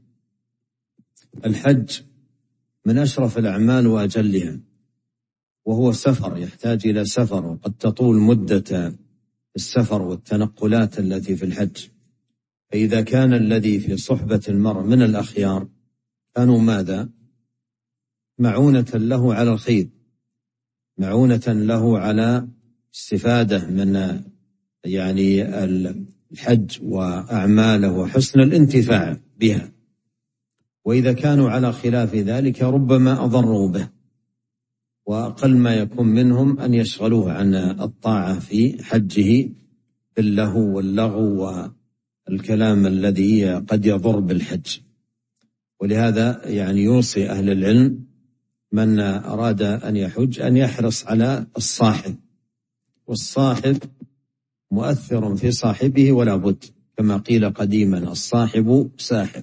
الحج من أشرف الأعمال وأجلها، وهو سفر يحتاج إلى سفر، وقد تطول مدة السفر والتنقلات التي في الحج. فإذا كان الذي في صحبة المرء من الأخيار كانوا ماذا؟ معونة له على الخير، معونة له على استفادة من يعني الحج وأعماله وحسن الانتفاع بها. وإذا كانوا على خلاف ذلك ربما أضروا به وأقل ما يكون منهم أن يشغلوه عن الطاعة في حجه باللهو واللغو والكلام الذي قد يضر بالحج. ولهذا يعني يوصي أهل العلم من أراد أن يحج أن يحرص على الصاحب، والصاحب مؤثر في صاحبه ولا بد، كما قيل قديما الصاحب ساحب.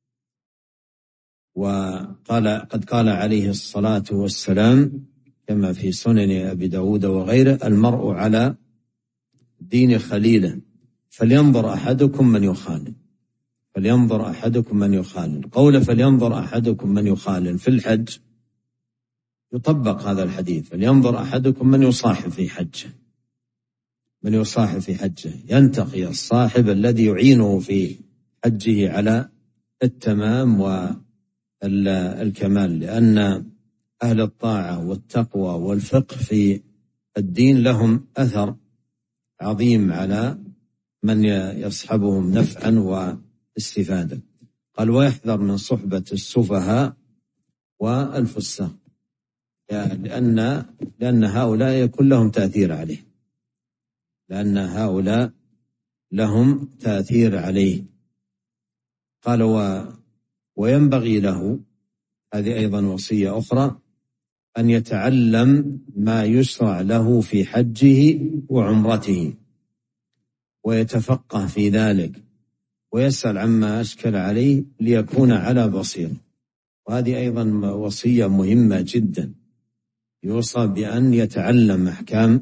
وقال قد قال عليه الصلاة والسلام كما في سنن أبي داود وغيره: المرء على دين خليله فلينظر أحدكم من يخالل. فلينظر أحدكم من يخالل، قول فلينظر أحدكم من يخالل في الحج يطبق هذا الحديث: فلينظر أحدكم من يصاحب في حجه، من يصاحب في حجه، ينتقي الصاحب الذي يعينه في حجه على التمام والكمال، لأن أهل الطاعة والتقوى والفقه في الدين لهم أثر عظيم على من يصحبهم نفعا واستفادة. قال: ويحذر من صحبة السفهاء والفساق، يعني لأن لأن هؤلاء يكون لهم تأثير عليه، لأن هؤلاء لهم تأثير عليه. قال: و وينبغي له، هذه أيضا وصية أخرى، أن يتعلم ما يشرع له في حجه وعمرته ويتفقه في ذلك ويسأل عما أشكل عليه ليكون على بصيرة. وهذه أيضا وصية مهمة جدا، يوصى بأن يتعلم أحكام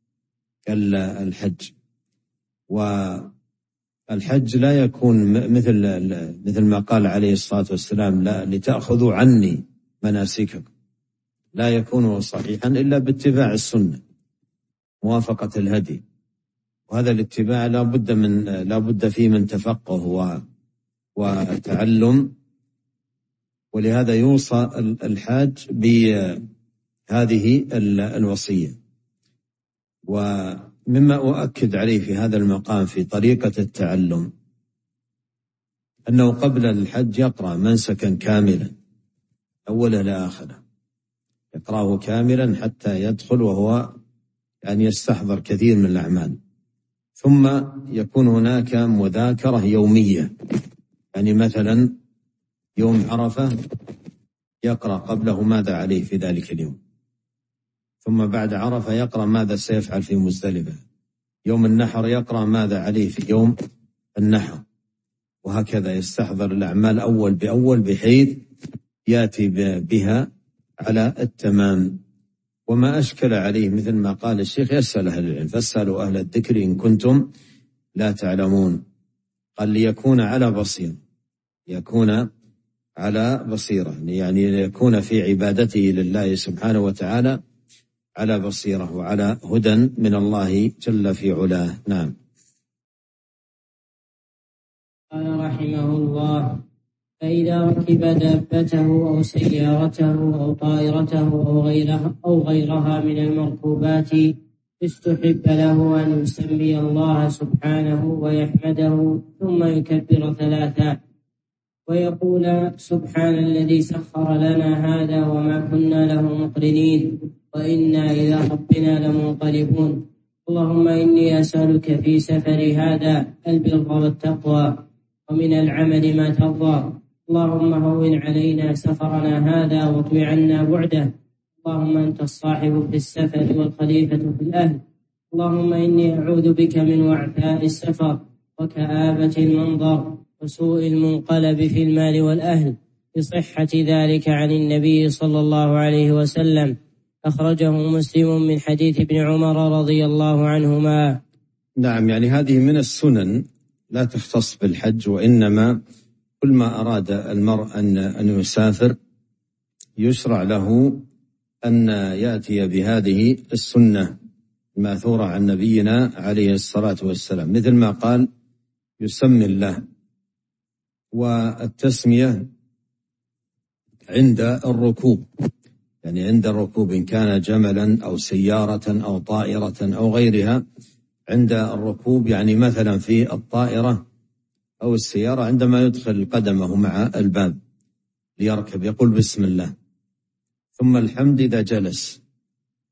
الحج. والحج لا يكون مثل مثل ما قال عليه الصلاة والسلام: لا لتأخذوا عني مناسككم، لا يكون صحيحا إلا باتباع السنة، موافقة الهدي. وهذا الاتباع لا بد من لا بد فيه من تفقه وتعلم. ولهذا يوصى الحاج بهذه الوصية. ومما أؤكد عليه في هذا المقام في طريقة التعلم أنه قبل الحج يقرأ منسكا كاملا أوله لآخره، يقرأه كاملا حتى يدخل وهو يعني يستحضر كثير من الأعمال. ثم يكون هناك مذاكرة يومية، يعني مثلا يوم عرفة يقرأ قبله ماذا عليه في ذلك اليوم، ثم بعد عرفة يقرأ ماذا سيفعل في مزدلفة، يوم النحر يقرأ ماذا عليه في يوم النحر، وهكذا يستحضر الأعمال أول بأول بحيث يأتي بها على التمام. وما أشكل عليه مثل ما قال الشيخ يسأل أهل العلم: فاسألوا أهل الذكر إن كنتم لا تعلمون. قال: ليكون على بصيرة، يكون على بصيرة، يعني ليكون في عبادته لله سبحانه وتعالى على بصيرة وعلى هدى من الله جل في علاه. نعم. قال رحمه الله: فإذا ركب دابته أو سيارته أو طائرته أو غيرها, أو غيرها من المركوبات استحب له أن يسمي الله سبحانه ويحمده ثم يكبر ثلاثا ويقول: سبحان الذي سخر لنا هذا وما كنا له مقرنين وإنا إلى ربنا لمنقلبون. اللهم إني أسألك في سفر هذا البر والتقوى ومن العمل ما ترضى. اللهم هون علينا سفرنا هذا واطو عنا بعده. اللهم أنت الصاحب في السفر والخليفة في الأهل. اللهم إني أعوذ بك من وعثاء السفر وكآبة المنظر وسوء المنقلب في المال والأهل، بصحة ذلك عن النبي صلى الله عليه وسلم. أخرجه مسلم من حديث ابن عمر رضي الله عنهما. نعم، يعني هذه من السنن لا تختص بالحج، وإنما كل ما أراد المرء أن أن يسافر يشرع له أن يأتي بهذه السنة الماثورة عن نبينا عليه الصلاة والسلام، مثل ما قال: يسمي الله. والتسمية عند الركوب، يعني عند الركوب إن كان جملا أو سيارة أو طائرة أو غيرها، عند الركوب يعني مثلا في الطائرة أو السيارة عندما يدخل قدمه مع الباب ليركب يقول بسم الله، ثم الحمد إذا جلس،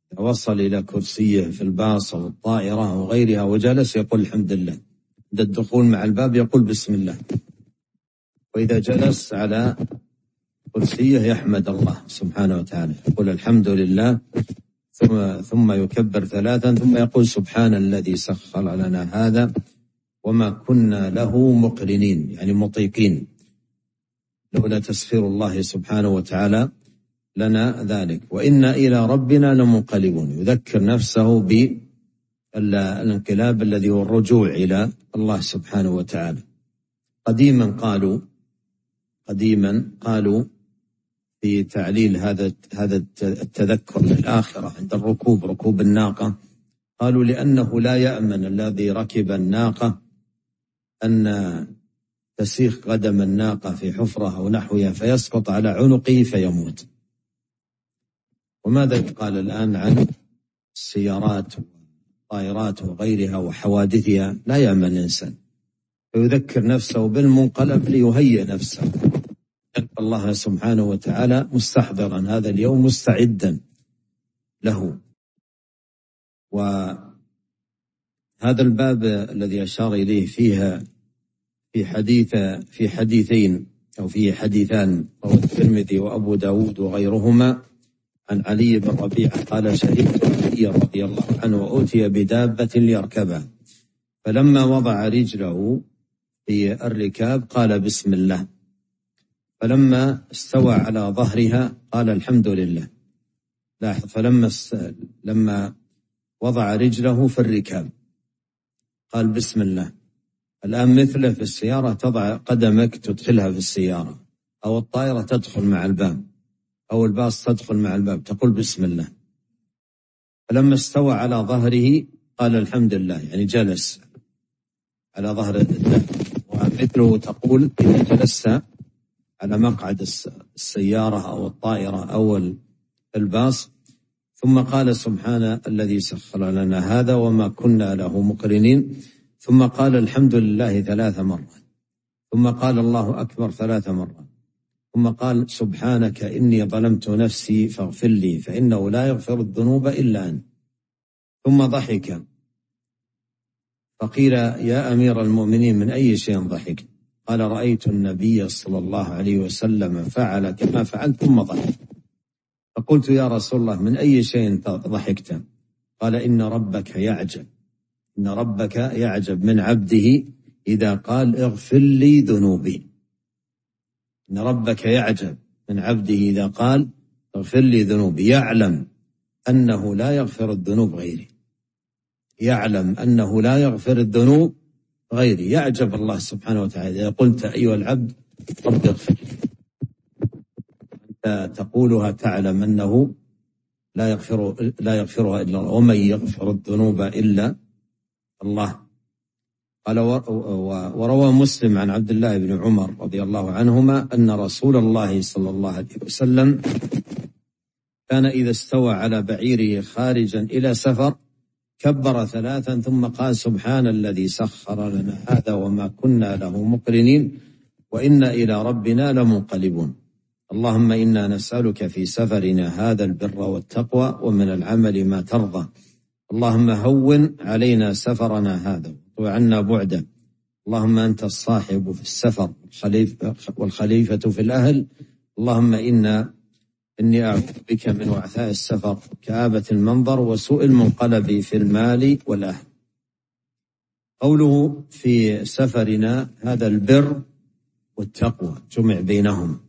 وصل إلى كرسيه في الباص أو الطائرة أو غيرها وجلس يقول الحمد لله. عند الدخول مع الباب يقول بسم الله. وإذا جلس على كرسيه يحمد الله سبحانه وتعالى، يقول الحمد لله، ثم ثم يكبر ثلاثا، ثم يقول سبحان الذي سخر لنا هذا وما كنا له مقرنين، يعني مطيقين، لولا تسخير الله سبحانه وتعالى لنا ذلك، وإنا إلى ربنا لمنقلبون. يذكر نفسه بالانقلاب الذي هو الرجوع إلى الله سبحانه وتعالى. قديما قالوا قديما قالوا في تعليل هذا هذا التذكر للآخرة عند الركوب، ركوب الناقة، قالوا لأنه لا يأمن الذي ركب الناقة أن تسيخ قدم الناقة في حفرة أو نحوها فيسقط على عنقه فيموت. وماذا يقال الآن عن السيارات والطائرات وغيرها وحوادثها؟ لا يأمن الإنسان، فيذكر نفسه بالمنقلب ليهيئ نفسه. الله سبحانه وتعالى مستحضرا هذا اليوم، مستعدا له. وهذا الباب الذي أشار إليه فيها في حديث في حديثين أو في حديثان رواه الترمذي وأبو داود وغيرهما عن علي بن ربيعة قال شهدت علي رضي الله عنه وأوتي بدابة ليركبها، فلما وضع رجله في الركاب قال بسم الله، فلما استوى على ظهرها قال الحمد لله. لاحظ، فلما لما وضع رجله في الركاب قال بسم الله. الآن مثله في السيارة، تضع قدمك تدخلها في السيارة، أو الطائرة تدخل مع الباب، أو الباص تدخل مع الباب، تقول بسم الله. فلما استوى على ظهره قال الحمد لله، يعني جلس على ظهر الدابة. ومثله تقول إذا جلست على مقعد السيارة أو الطائرة أو الباص، ثم قال سبحان الذي سخر لنا هذا وما كنا له مقرنين، ثم قال الحمد لله ثلاث مرات، ثم قال الله أكبر ثلاث مرات، ثم قال سبحانك إني ظلمت نفسي فاغفر لي فإنه لا يغفر الذنوب إلا أنت، ثم ضحك. فقيل يا أمير المؤمنين من أي شيء ضحك؟ قال رأيت النبي صلى الله عليه وسلم فعل كما فعلت ثم ضحك. فقلت يا رسول الله من أي شيء ضحكت؟ قال إن ربك يعجب إن ربك يعجب من عبده إذا قال اغفر لي ذنوبي. إن ربك يعجب من عبده إذا قال اغفر لي ذنوبي، يعلم أنه لا يغفر الذنوب غيري، يعلم أنه لا يغفر الذنوب غيري. يعجب الله سبحانه وتعالى إذا قلت أيها العبد رب اغفر لي، أنت تقولها تعلم أنه لا يغفر لا يغفرها إلا الله، ومن يغفر الذنوب إلا الله. قال وروى مسلم عن عبد الله بن عمر رضي الله عنهما أن رسول الله صلى الله عليه وسلم كان إذا استوى على بعيره خارجا إلى سفر كبر ثلاثا ثم قال سبحان الذي سخر لنا هذا وما كنا له مقرنين وإنا إلى ربنا لمنقلبون. اللهم إنا نسألك في سفرنا هذا البر والتقوى ومن العمل ما ترضى. اللهم هون علينا سفرنا هذا وعنا بعده. اللهم أنت الصاحب في السفر والخليفة في الأهل. اللهم إنا إني أعوذ بك من وعثاء السفر كآبة المنظر وسوء المنقلب في المال والأهل. قوله في سفرنا هذا البر والتقوى جمع بينهم،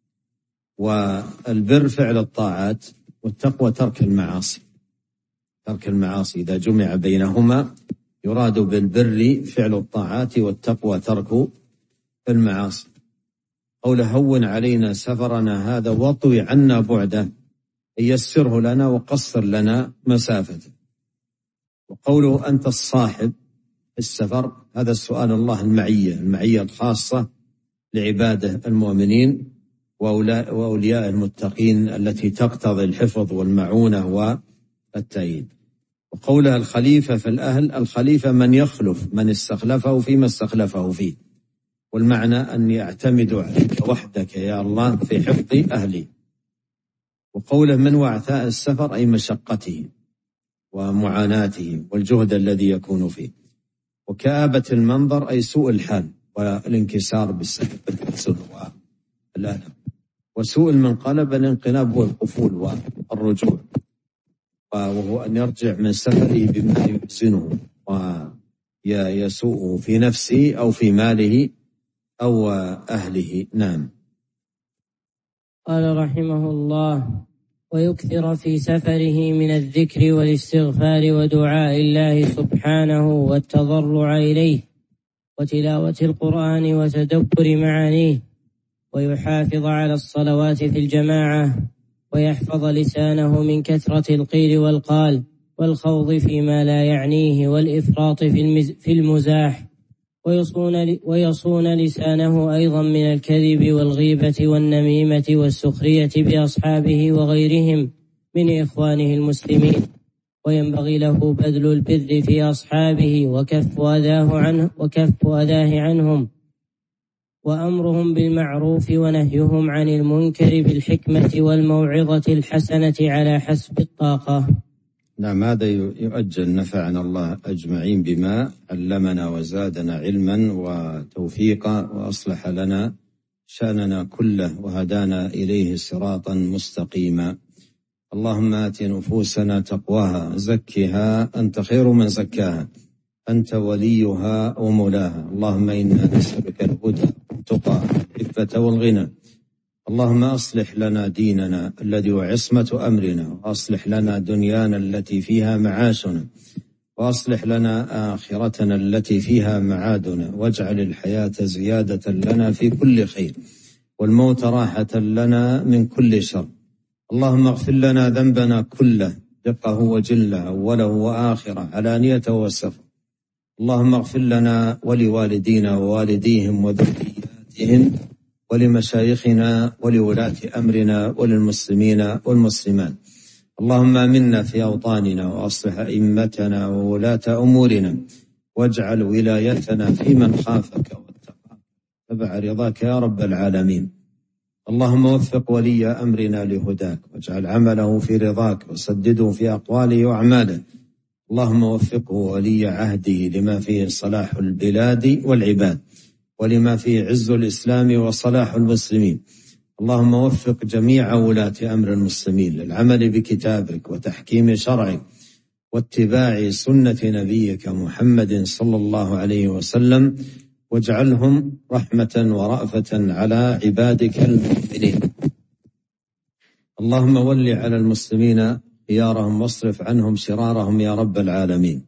والبر فعل الطاعات والتقوى ترك المعاصي. ترك المعاصي إذا جمع بينهما يراد بالبر فعل الطاعات والتقوى ترك المعاصي. قول هون علينا سفرنا هذا واطوي عنا بعده، يسره لنا وقصر لنا مسافته. وقوله أنت الصاحب السفر هذا السؤال الله المعية المعية الخاصة لعباده المؤمنين وأولياء المتقين التي تقتضي الحفظ والمعونة والتأييد. وقولها الخليفة في الأهل، الخليفة من يخلف من استخلفه فيما استخلفه فيه، والمعنى أن يعتمد عليك وحدك يا الله في حفظ أهلي. وقوله من وعثاء السفر أي مشقته ومعاناته والجهد الذي يكون فيه. وكآبة المنظر أي سوء الحال والانكسار بالسبب والحزن والألم. وسوء المنقلب الانقلاب هو القفول والرجوع، وهو أن يرجع من سفره بما يحزنه ويسوءه في نفسه أو في ماله أو أهله. نعم. قال رحمه الله: ويكثر في سفره من الذكر والاستغفار ودعاء الله سبحانه والتضرع إليه وتلاوة القرآن وتدبر معانيه، ويحافظ على الصلوات في الجماعة، ويحفظ لسانه من كثرة القيل والقال والخوض فيما لا يعنيه والإفراط في المزاح، ويصون, ويصون لسانه أيضا من الكذب والغيبة والنميمة والسخرية بأصحابه وغيرهم من إخوانه المسلمين. وينبغي له بذل البر في أصحابه وكف أذاه عنه وكف أذاه عنهم، وأمرهم بالمعروف ونهيهم عن المنكر بالحكمة والموعظة الحسنة على حسب الطاقة. نعم، هذا يؤجل. نفعنا الله أجمعين بما علمنا وزادنا علما وتوفيقا وأصلح لنا شأننا كله وهدانا إليه صراطا مستقيما. اللهم آت نفوسنا تقواها زكها أنت خير من زكاها أنت وليها ومولاها. اللهم إنا نسألك الهدى والتقى والعفة والغنى. اللهم أصلح لنا ديننا الذي هو عصمة أمرنا، وأصلح لنا دنيانا التي فيها معاشنا، وأصلح لنا آخرتنا التي فيها معادنا، واجعل الحياة زيادة لنا في كل خير والموت راحة لنا من كل شر. اللهم اغفر لنا ذنبنا كله دقه وجله أوله وآخره علانيته وسره. اللهم اغفر لنا ولوالدينا ووالديهم وذرياتهم ولمشايخنا ولولاة أمرنا وللمسلمين والمسلمات. اللهم آمنا في أوطاننا وأصلح أئمتنا وولاة أمورنا، واجعل ولايتنا في من خافك واتقاك واتبع رضاك يا رب العالمين. اللهم وفق ولي أمرنا لهداك، واجعل عمله في رضاك، وسدده في أقواله وأعماله. اللهم وفقه ولي عهده لما فيه صلاح البلاد والعباد، ولما فيه عز الإسلام وصلاح المسلمين. اللهم وفق جميع ولاة أمر المسلمين للعمل بكتابك وتحكيم شرعك واتباع سنة نبيك محمد صلى الله عليه وسلم، واجعلهم رحمة ورأفة على عبادك المؤمنين. اللهم ول على المسلمين خيارهم واصرف عنهم شرارهم يا رب العالمين.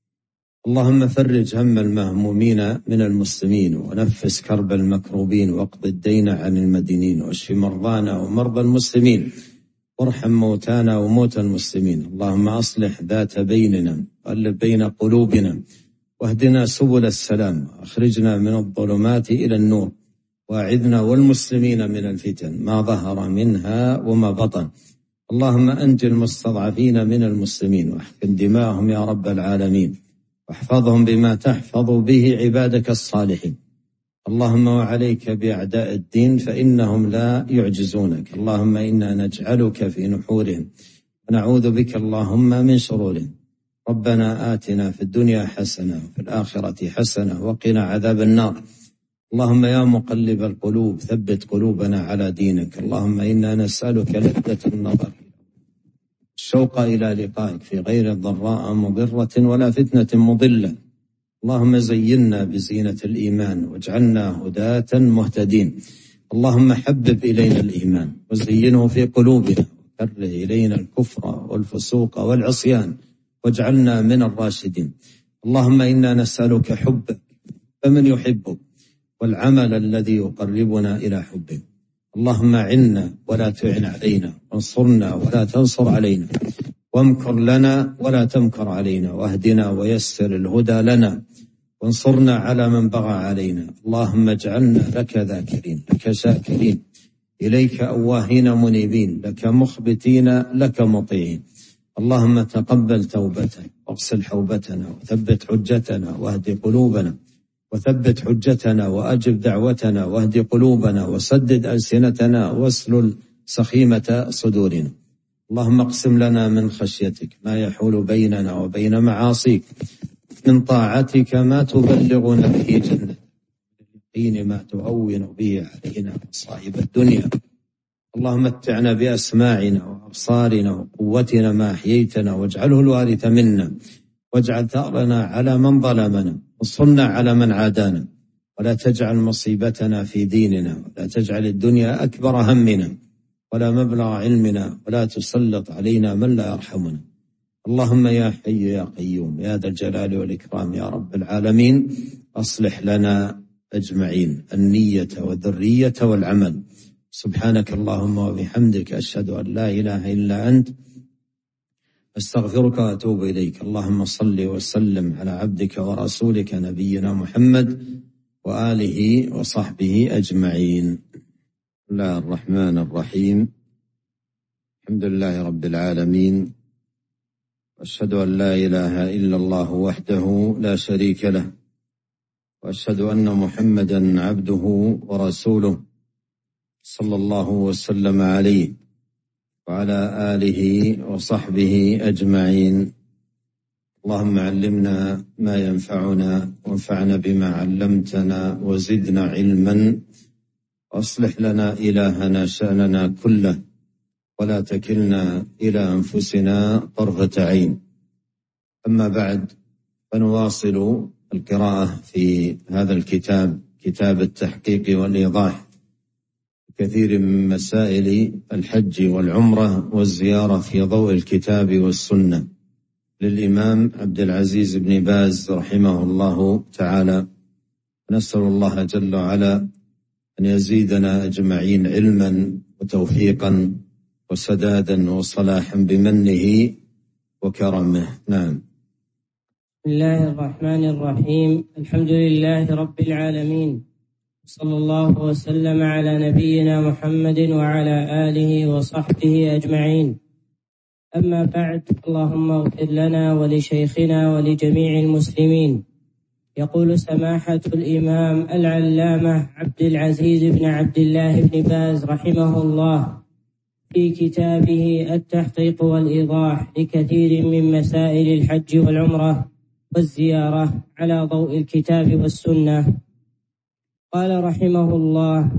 اللهم فرج هم المهمومين من المسلمين، ونفس كرب المكروبين، واقض الدين عن المدينين، واشف مرضانا ومرضى المسلمين، وارحم موتانا وموتى المسلمين. اللهم أصلح ذات بيننا، وألف بين قلوبنا، واهدنا سبل السلام، واخرجنا من الظلمات إلى النور، واعذنا والمسلمين من الفتن ما ظهر منها وما بطن. اللهم أنج المستضعفين من المسلمين، واحقن دماءهم يا رب العالمين، واحفظهم بما تحفظ به عبادك الصالحين. اللهم وعليك بأعداء الدين فإنهم لا يعجزونك. اللهم إنا نجعلك في نحورهم ونعوذ بك اللهم من شرورهم. ربنا آتنا في الدنيا حسنة وفي الآخرة حسنة وقنا عذاب النار. اللهم يا مقلب القلوب ثبت قلوبنا على دينك. اللهم إنا نسألك لذة النظر، الشوق إلى لقائك في غير ضراء مضرة ولا فتنة مضلة. اللهم زينا بزينة الإيمان واجعلنا هداة مهتدين. اللهم حبب إلينا الإيمان وزينه في قلوبنا، وكره إلينا الكفر والفسوق والعصيان واجعلنا من الراشدين. اللهم إنا نسألك حبك فمن يحبك، والعمل الذي يقربنا إلى حبك. اللهم عنا ولا تعن علينا، وانصرنا ولا تنصر علينا، وامكر لنا ولا تمكر علينا، واهدنا ويسر الهدى لنا، وانصرنا على من بغى علينا. اللهم اجعلنا لك ذاكرين، لك شاكرين، إليك أواهين منيبين، لك مخبتين، لك مطيعين. اللهم تقبل توبتنا واغسل حوبتنا وثبت حجتنا واهد قلوبنا وثبت حجتنا وأجب دعوتنا واهد قلوبنا وسدد ألسنتنا واسلل سخيمة صدورنا. اللهم اقسم لنا من خشيتك ما يحول بيننا وبين معاصيك، من طاعتك ما تبلغنا به جنتك، من ما تهون به علينا مصائب الدنيا. اللهم متعنا بأسماعنا وأبصارنا وقوتنا ما أحييتنا، واجعله الوارث منا، واجعل ثأرنا على من ظلمنا، وانصرنا على من عادانا، ولا تجعل مصيبتنا في ديننا، ولا تجعل الدنيا أكبر همنا ولا مبلغ علمنا، ولا تسلط علينا من لا يرحمنا. اللهم يا حي يا قيوم يا ذا الجلال والإكرام يا رب العالمين، أصلح لنا أجمعين النية والذرية والعمل. سبحانك اللهم وبحمدك، أشهد أن لا إله إلا أنت، أستغفرك وأتوب إليك. اللهم صل وسلم على عبدك ورسولك نبينا محمد وآله وصحبه أجمعين. بسم الله الرحمن الرحيم. الحمد لله رب العالمين، وأشهد أن لا إله إلا الله وحده لا شريك له، وأشهد أن محمدا عبده ورسوله صلى الله وسلم عليه وعلى آله وصحبه أجمعين. اللهم علمنا ما ينفعنا، وانفعنا بما علمتنا، وزدنا علما، وأصلح لنا إلهنا شأننا كله، ولا تكلنا إلى أنفسنا طرفة عين. أما بعد، فنواصل القراءة في هذا الكتاب، كتاب التحقيق والإيضاح، كثير من مسائل الحج والعمرة والزيارة في ضوء الكتاب والسنة، للإمام عبد العزيز بن باز رحمه الله تعالى. نسأل الله جل وعلا أن يزيدنا أجمعين علما وتوفيقا وسدادا وصلاحا بمنه وكرمه. نعم. بسم الله الرحمن الرحيم. الحمد لله رب العالمين، صلى الله وسلم على نبينا محمد وعلى آله وصحبه أجمعين. أما بعد، اللهم اغفر لنا ولشيخنا ولجميع المسلمين. يقول سماحة الإمام العلامة عبد العزيز بن عبد الله بن باز رحمه الله في كتابه التحقيق والإيضاح لكثير من مسائل الحج والعمرة والزيارة على ضوء الكتاب والسنة، قال رحمه الله: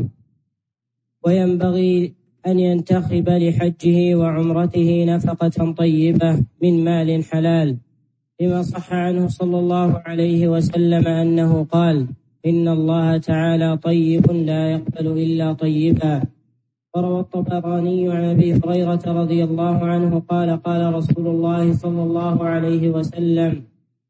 وينبغي أن ينتخب لحجه وعمرته نفقة طيبة من مال حلال، لما صح عنه صلى الله عليه وسلم أنه قال: إن الله تعالى طيب لا يقبل إلا طيبا. وروى الطبراني عن أبي هريرة رضي الله عنه قال: قال رسول الله صلى الله عليه وسلم: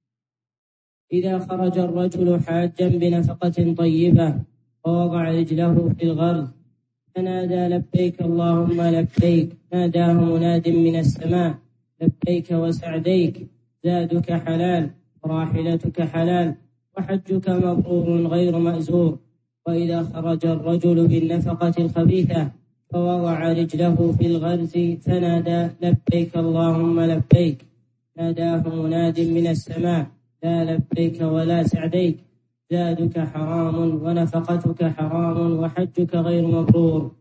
إذا خرج الرجل حاجا بنفقة طيبة ووضع رجله في الغرز فنادى: لبيك اللهم لبيك، ناداه مناد من السماء: لبيك وسعديك، زادك حلال وراحلتك حلال وحجك مبرور غير مأزور. وإذا خرج الرجل بالنفقة الخبيثة فوضع رجله في الغرز فنادى: لبيك اللهم لبيك، ناداه مناد من السماء: لا لبيك ولا سعديك، زادك حرام ونفقتك حرام وحجك غير مبرور.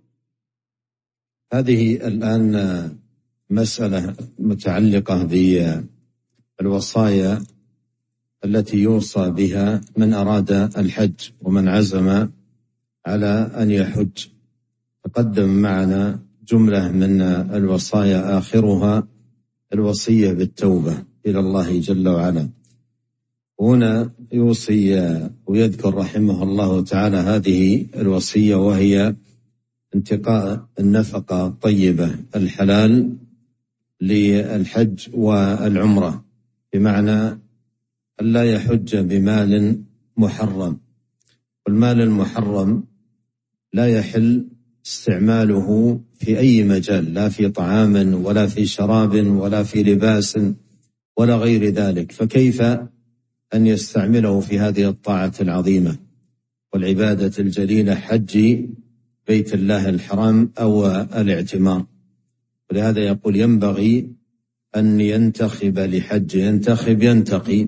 هذه الآن مسألة متعلقة بالوصايا التي يوصى بها من أراد الحج ومن عزم على أن يحج. تقدم معنا جملة من الوصايا آخرها الوصية بالتوبة إلى الله جل وعلا. هنا يوصي ويذكر رحمه الله تعالى هذه الوصية، وهي انتقاء النفقة الطيبة الحلال للحج والعمرة، بمعنى أن لا يحج بمال محرم. والمال المحرم لا يحل استعماله في أي مجال، لا في طعام ولا في شراب ولا في لباس ولا غير ذلك، فكيف أن يستعمله في هذه الطاعة العظيمة والعبادة الجليلة، حج بيت الله الحرام أو الاعتمار. ولهذا يقول: ينبغي أن ينتخب لحج، ينتخب ينتقي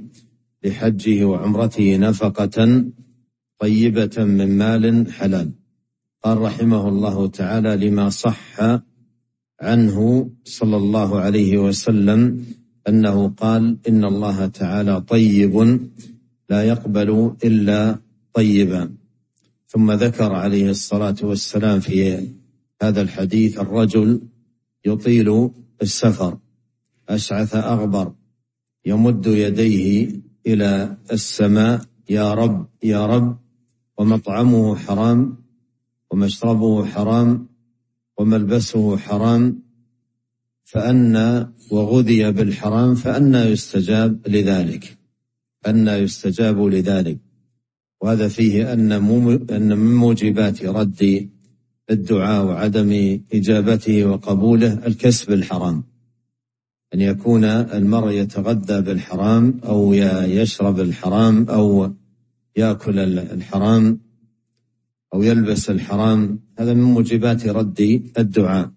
لحجه وعمرته نفقة طيبة من مال حلال. قال رحمه الله تعالى: لما صح عنه صلى الله عليه وسلم أنه قال: إن الله تعالى طيب لا يقبل إلا طيبا. ثم ذكر عليه الصلاة والسلام في هذا الحديث الرجل يطيل السفر أشعث أغبر يمد يديه إلى السماء: يا رب يا رب، ومطعمه حرام ومشربه حرام وملبسه حرام، فأنى وغذي بالحرام فأنى يستجاب لذلك أنى يستجاب لذلك. وهذا فيه أن أن من موجبات رد الدعاء وعدم إجابته وقبوله الكسب الحرام، أن يكون المرء يتغذى بالحرام أو يشرب الحرام أو يأكل الحرام أو يلبس الحرام، هذا من موجبات رد الدعاء.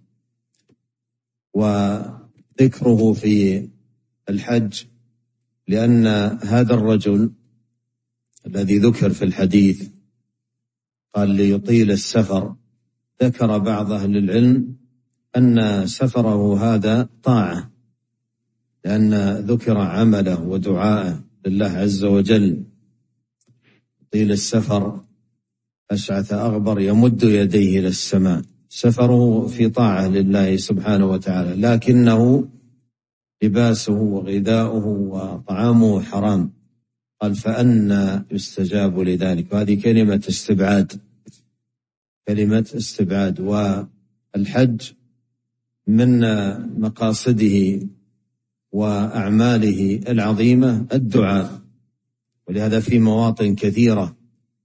وذكره في الحج لأن هذا الرجل الذي ذكر في الحديث قال ليطيل السفر، ذكر بعض أهل العلم أن سفره هذا طاعة، لأن ذكر عمله ودعاءه لله عز وجل. يطيل السفر أشعث أغبر يمد يديه إلى السماء، سفره في طاعة لله سبحانه وتعالى، لكنه لباسه وغذاؤه وطعامه حرام. قال: فأنى يستجاب لذلك. وهذه كلمة استبعاد، كلمة استبعاد. والحج من مقاصده وأعماله العظيمة الدعاء، ولهذا في مواطن كثيرة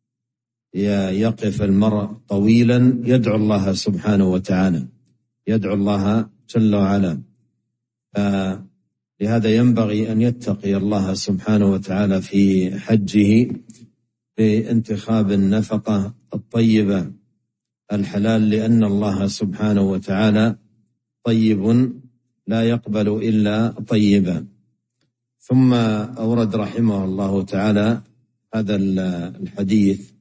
يقف المرء طويلا يدعو الله سبحانه وتعالى، يدعو الله جل وعلا. لهذا ينبغي أن يتقي الله سبحانه وتعالى في حجه بانتخاب النفقة الطيبة الحلال، لأن الله سبحانه وتعالى طيب لا يقبل إلا طيبا. ثم أورد رحمه الله تعالى هذا الحديث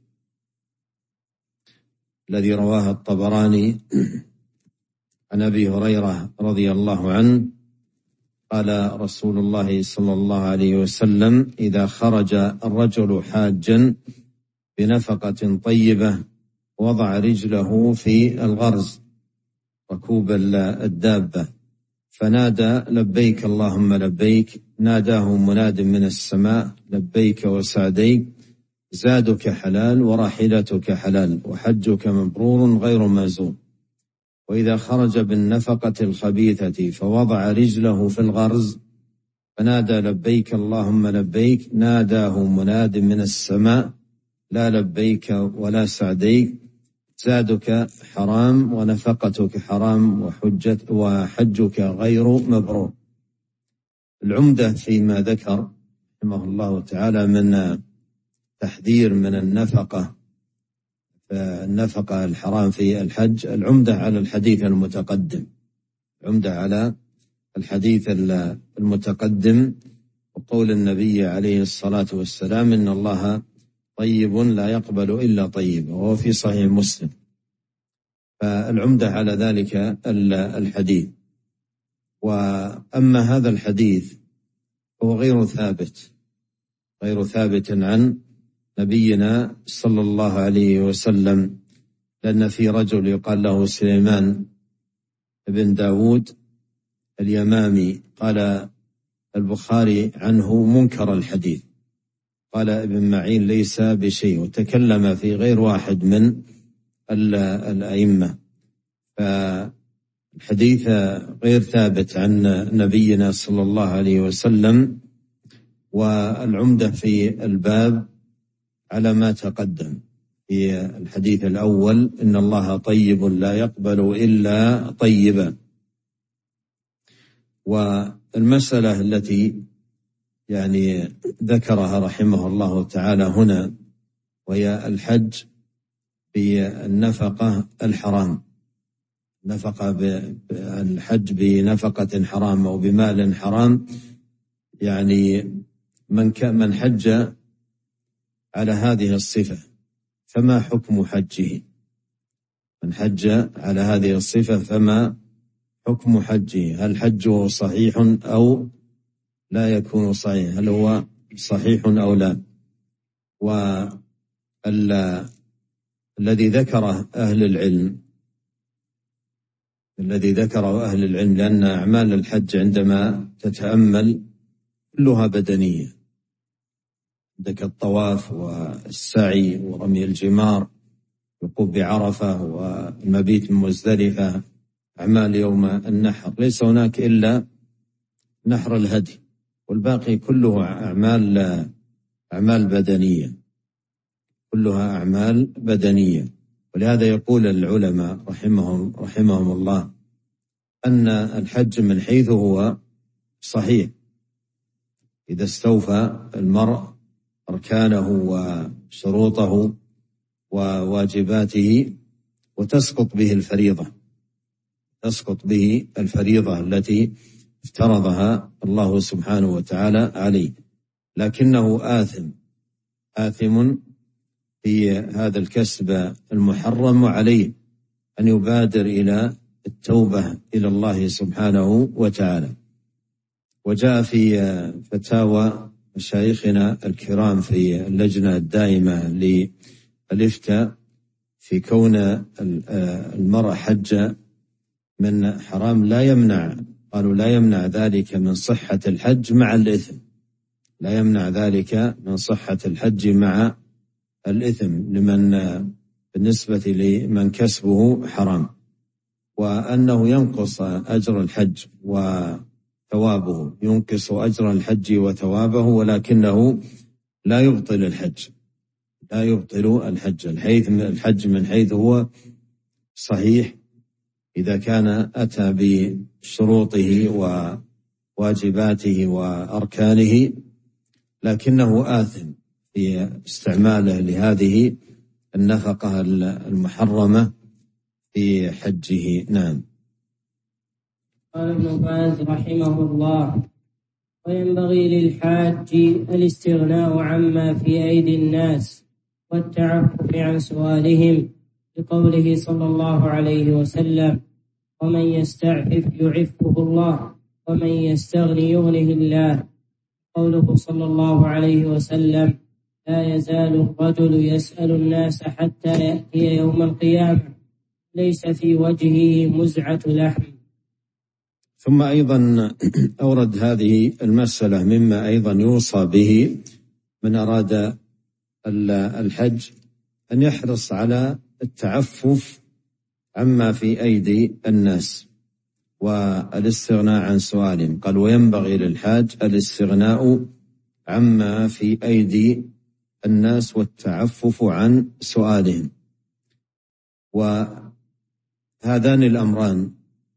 الذي رواه الطبراني عن أبي هريرة رضي الله عنه قال رسول الله صلى الله عليه وسلم: إذا خرج الرجل حاجا بنفقة طيبة وضع رجله في الغرز ركوب الدابة فنادى: لبيك اللهم لبيك، ناداه مناد من السماء: لبيك وسعديك، زادك حلال وراحلتك حلال وحجك مبرور غير مازور. وإذا خرج بالنفقة الخبيثة فوضع رجله في الغرز فنادى: لبيك اللهم لبيك، ناداه مناد من السماء: لا لبيك ولا سعديك، زادك حرام ونفقتك حرام وحجت وحجك غير مبرور. العمدة فيما ذكر رحمه الله تعالى من تحذير من النفقة النفقة الحرام في الحج، العمدة على الحديث المتقدم، العمدة على الحديث المتقدم وقول النبي عليه الصلاة والسلام: إن الله طيب لا يقبل إلا طيب، وهو في صحيح مسلم. فالعمدة على ذلك الحديث. وأما هذا الحديث هو غير ثابت غير ثابت عن نبينا صلى الله عليه وسلم، لأن في رجل يقال له سليمان بن داود اليمامي قال البخاري عنه منكر الحديث، قال ابن معين ليس بشيء، وتكلم في غير واحد من الأئمة. فالحديث غير ثابت عن نبينا صلى الله عليه وسلم. والعمدة في الباب على ما تقدم في الحديث الأول: إن الله طيب لا يقبل إلا طيبا. والمسألة التي يعني ذكرها رحمه الله تعالى هنا وهي الحج بالنفقة الحرام، نفقة الحج بنفقة حرام أو بمال حرام، يعني من من حج على هذه الصفة فما حكم حجه؟ من حج على هذه الصفة فما حكم حجه؟ هل حجه صحيح أو لا يكون صحيح؟ هل هو صحيح أو لا؟ والذي ذكره أهل العلم الذي ذكره أهل العلم لأن أعمال الحج عندما تتأمل كلها بدنية، عندك الطواف والسعي ورمي الجمار، الوقوف بعرفة والمبيت من مزدلفة، أعمال يوم النحر، ليس هناك إلا نحر الهدي، والباقي كله أعمال أعمال بدنية، كلها أعمال بدنية. ولهذا يقول العلماء رحمهم رحمهم الله أن الحج من حيث هو صحيح إذا استوفى المرء أركانه وشروطه وواجباته وتسقط به الفريضة تسقط به الفريضة التي افترضها الله سبحانه وتعالى عليه، لكنه آثم آثم في هذا الكسب المحرم، وعليه أن يبادر إلى التوبة إلى الله سبحانه وتعالى. وجاء في فتاوى مشايخنا الكرام في اللجنة الدائمة للإفتاء في كون المرء حج من حرام لا يمنع، قالوا لا يمنع ذلك من صحة الحج مع الإثم، لا يمنع ذلك من صحة الحج مع الإثم لمن بالنسبة لمن كسبه حرام، وأنه ينقص أجر الحج وثوابه، ينقص أجر الحج وثوابه، ولكنه لا يبطل الحج لا يبطل الحج الحيث الحج من حيث هو صحيح إذا كان أتى بشروطه وواجباته وأركانه، لكنه آثم في استعماله لهذه النفقة المحرمة في حجه. نعم. قال ابن باز رحمه الله: وينبغي للحاج الاستغناء عما في أيدي الناس والتعفف عن سؤالهم، لقوله صلى الله عليه وسلم: ومن يستعفف يعفه الله ومن يستغني يغنه الله. قوله صلى الله عليه وسلم: لا يزال الرجل يسأل الناس حتى يأتي يوم القيامة ليس في وجهه مزعة لحم. ثم أيضا أورد هذه المسألة مما أيضا يوصى به من أراد الحج أن يحرص على التعفف عما في أيدي الناس والاستغناء عن سؤالهم. قال: وينبغي للحاج الاستغناء عما في أيدي الناس والتعفف عن سؤالهم. وهذان الأمران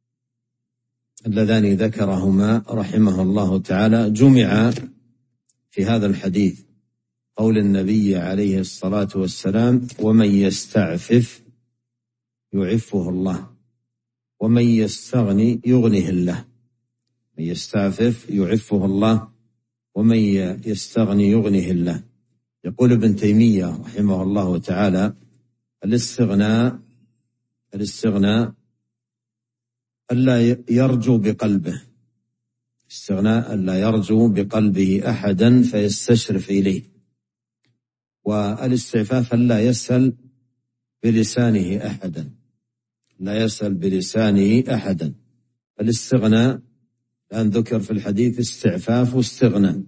اللذان ذكرهما رحمه الله تعالى جمع في هذا الحديث، قول النبي عليه الصلاة والسلام: ومن يستعفف يعفه الله ومن يستغني يغنه الله. من يستعفف يعفه الله ومن يستغني يغنه الله. يقول ابن تيمية رحمه الله تعالى: الاستغناء الاستغناء ألا يرجو بقلبه، استغناء ألا يرجو بقلبه أحدا فيستشرف إليه، والاستعفاف ألا يسأل بلسانه أحدا لا يسأل بلسانه أحدا. الاستغناء الآن ذكر في الحديث استعفاف واستغناء،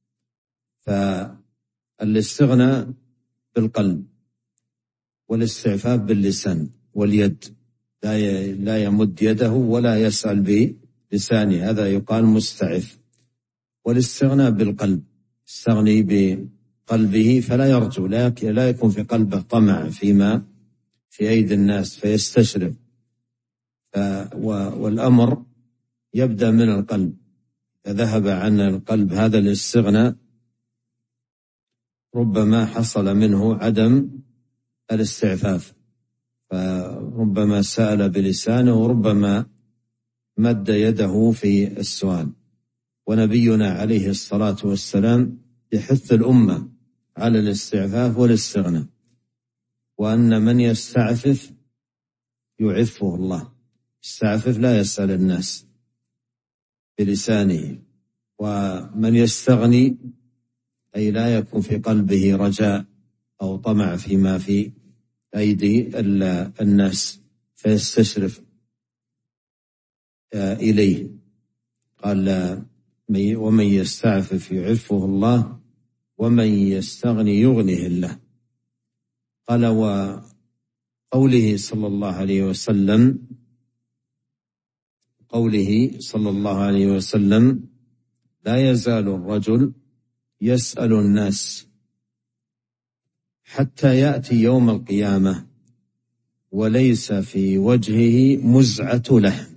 فالاستغناء بالقلب والاستعفاف باللسان واليد، لا يمد يده ولا يسأل بلسانه، هذا يقال مستعف. والاستغناء بالقلب، استغني بقلبه فلا يرجو، لا يكون في قلبه طمع فيما في أيدي الناس فيستشرف. والأمر يبدأ من القلب، ذهب عن القلب هذا الاستغناء ربما حصل منه عدم الاستعفاف، فربما سأل بلسانه وربما مد يده في السؤال. ونبينا عليه الصلاة والسلام يحث الأمة على الاستعفاف والاستغناء، وأن من يستعفف يعفه الله. يستعفف لا يسأل الناس بلسانه. ومن يستغني أي لا يكون في قلبه رجاء أو طمع فيما في أيدي الناس فيستشرف إليه. قال ومن يستعفف يعفه الله ومن يستغني يغنه الله. قال وقوله صلى الله عليه وسلم قوله صلى الله عليه وسلم لا يزال الرجل يسأل الناس حتى يأتي يوم القيامة وليس في وجهه مزعة لحم.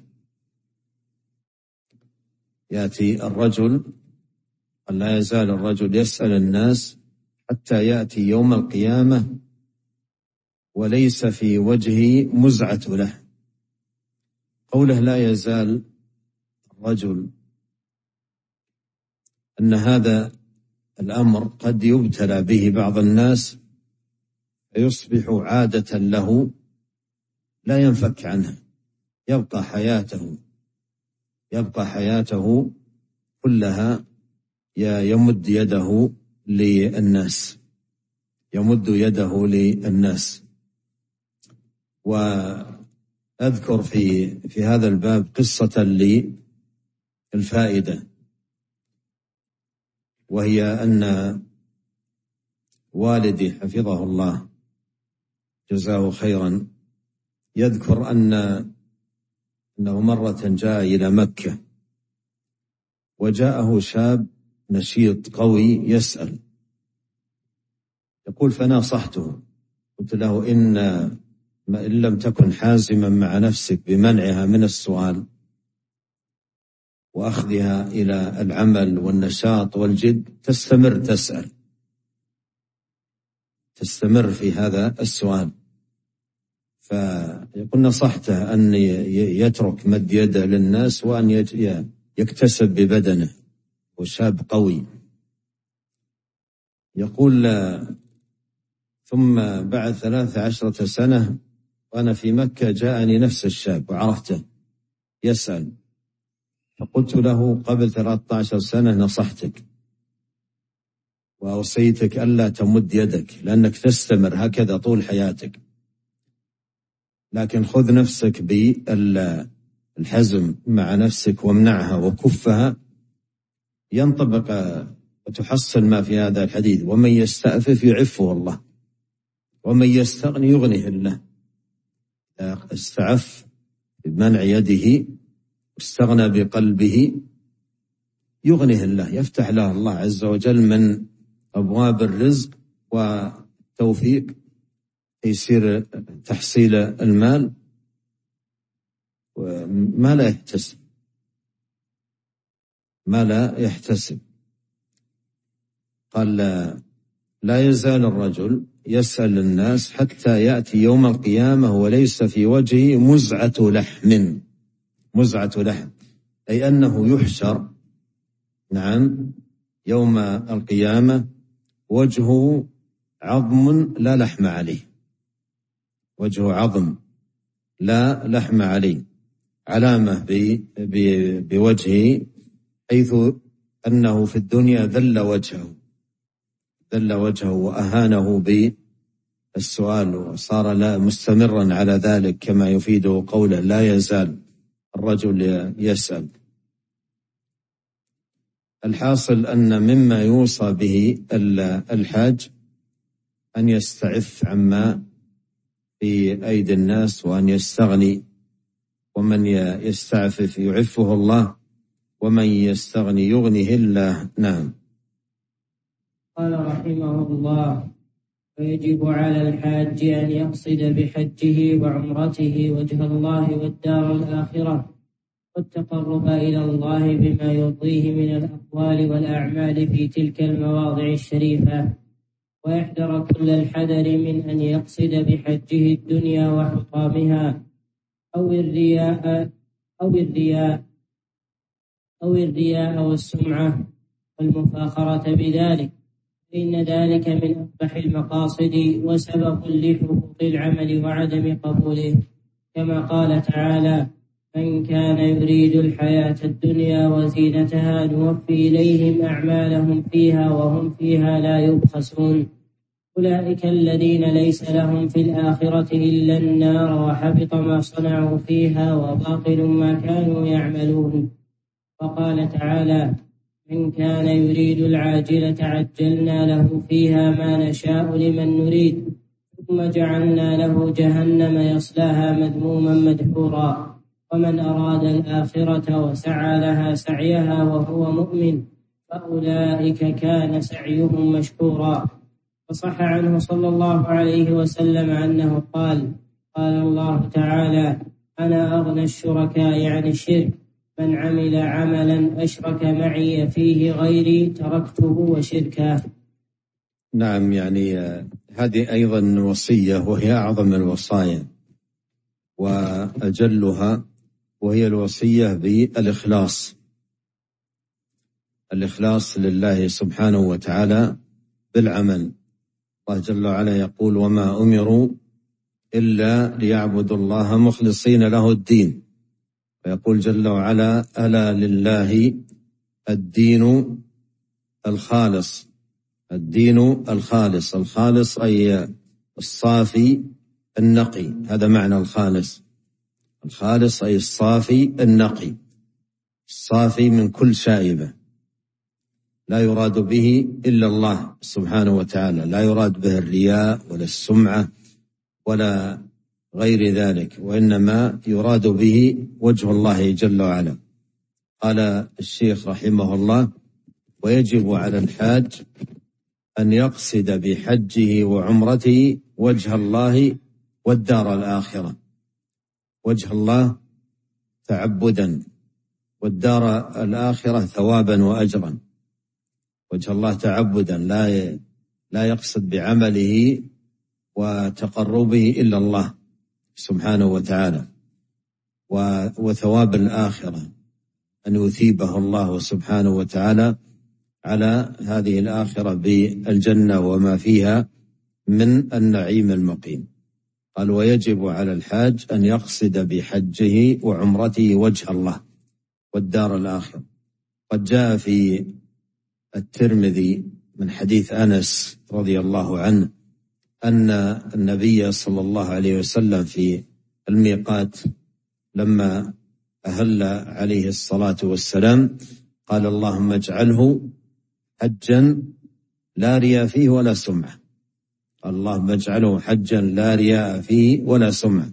يأتي الرجل لا يزال الرجل يسأل الناس حتى يأتي يوم القيامة وليس في وجهه مزعة لحم. قوله لا يزال الرجل أن هذا الأمر قد يبتلى به بعض الناس فيصبح عادة له لا ينفك عنها، يبقى حياته يبقى حياته كلها يمد يده للناس يمد يده للناس. وأذكر في في هذا الباب قصة للفائدة، وهي أن والدي حفظه الله جزاه خيرا يذكر أن أنه مرة جاء إلى مكة وجاءه شاب نشيط قوي يسأل، يقول فناصحته قلت له إن إن لم تكن حازما مع نفسك بمنعها من السؤال وأخذها إلى العمل والنشاط والجد تستمر تسأل تستمر في هذا السؤال. فيقول نصحته أن يترك مد يده للناس وأن يكتسب ببدنه، وشاب قوي. يقول ثم بعد ثلاث عشرة سنة وأنا في مكة جاءني نفس الشاب وعرفته يسأل، فقلت له قبل ثلاثة عشر سنة نصحتك وأوصيتك ألا تمد يدك لأنك تستمر هكذا طول حياتك، لكن خذ نفسك بالحزم مع نفسك وامنعها وكفها، ينطبق وتحصل ما في هذا الحديث ومن يستعفف يعفه الله ومن يستغني يغنه الله. استعف بمنع يده واستغنى بقلبه يغنه الله، يفتح له الله عز وجل من أبواب الرزق والتوفيق يصير تحصيل المال ما لا يحتسب ما لا يحتسب. قال لا, لا يزال الرجل يسأل الناس حتى يأتي يوم القيامة وليس في وجهه مزعة لحم. مزعة لحم أي أنه يحشر نعم يوم القيامة وجهه عظم لا لحم عليه، وجهه عظم لا لحم عليه، علامة بوجهه حيث أنه في الدنيا ذل وجهه ذل وجهه وأهانه بالسؤال وصار لا مستمرا على ذلك، كما يفيده قوله لا يزال الرجل يسأل. الحاصل أن مما يوصى به الحاج أن يستعف عما في أيدي الناس وأن يستغني، ومن يستعفف يعفه الله ومن يستغني يغنه الله. نعم. قال رحمه الله ويجب على الحاج أن يقصد بحجه وعمرته وجه الله والدار الآخرة والتقرب إلى الله بما يرضيه من الأقوال والأعمال في تلك المواضع الشريفة، ويحذر كل الحذر من أن يقصد بحجه الدنيا وحطامها أو الرياء أو الرياء أو الرياء والسمعة والمفاخرة بذلك، فإن ذلك من أقبح المقاصد وسبب لحبوط العمل وعدم قبوله، كما قال تعالى: من كان يريد الحياة الدنيا وزينتها نوفي إليهم أعمالهم فيها وهم فيها لا يبخسون. أولئك الذين ليس لهم في الآخرة إلا النار وحبط ما صنعوا فيها وباطل ما كانوا يعملون. وقال تعالى: من كان يريد العاجلة عجلنا له فيها ما نشاء لمن نريد ثم جعلنا له جهنم يصلاها مذموما مدحورا. ومن أراد الآخرة وسعى لها سعيها وهو مؤمن فأولئك كان سعيهم مشكورا. وصح عنه صلى الله عليه وسلم أنه قال: قال الله تعالى: أنا أغنى الشركاء عن الشرك، من عمل عملا أشرك معي فيه غيري تركته وشركه. نعم، يعني هذه أيضا وصية وهي أعظم الوصايا وأجلها، وهي الوصية بالإخلاص، الإخلاص لله سبحانه وتعالى بالعمل. الله جل وعلا يقول: وما أمروا إلا ليعبدوا الله مخلصين له الدين. ويقول جل وعلا: ألا لله الدين الخالص. الدين الخالص، الخالص أي الصافي النقي، هذا معنى الخالص. الخالص أي الصافي النقي، الصافي من كل شائبة، لا يراد به إلا الله سبحانه وتعالى، لا يراد به الرياء ولا السمعة ولا غير ذلك، وإنما يراد به وجه الله جل وعلا. قال الشيخ رحمه الله: ويجب على الحاج أن يقصد بحجه وعمرته وجه الله والدار الآخرة. وجه الله تعبدا، والدار الآخرة ثوابا وأجرا. وجه الله تعبدا، لا لا يقصد بعمله وتقربه إلا الله سبحانه وتعالى، وثواب الآخرة أن يثيبه الله سبحانه وتعالى على هذه الآخرة بالجنة وما فيها من النعيم المقيم. قال: ويجب على الحاج أن يقصد بحجه وعمرته وجه الله والدار الآخرة. قد جاء في الترمذي من حديث أنس رضي الله عنه أن النبي صلى الله عليه وسلم في الميقات لما أهل عليه الصلاة والسلام قال: اللهم اجعله حجا لا رياء فيه ولا سمعة. اللهم اجعله حجا لا رياء فيه ولا سمعة.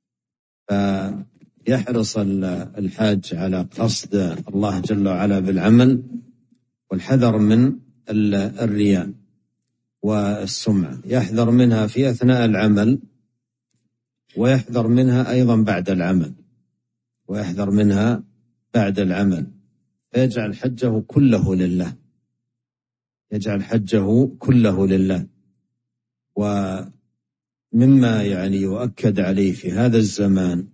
فيحرص الحاج على قصد الله جل وعلا بالعمل، والحذر من الرياء والسمعة، يحذر منها في أثناء العمل، ويحذر منها أيضا بعد العمل، ويحذر منها بعد العمل، فيجعل حجه كله لله، يجعل حجه كله لله. ومما يعني يؤكد عليه في هذا الزمان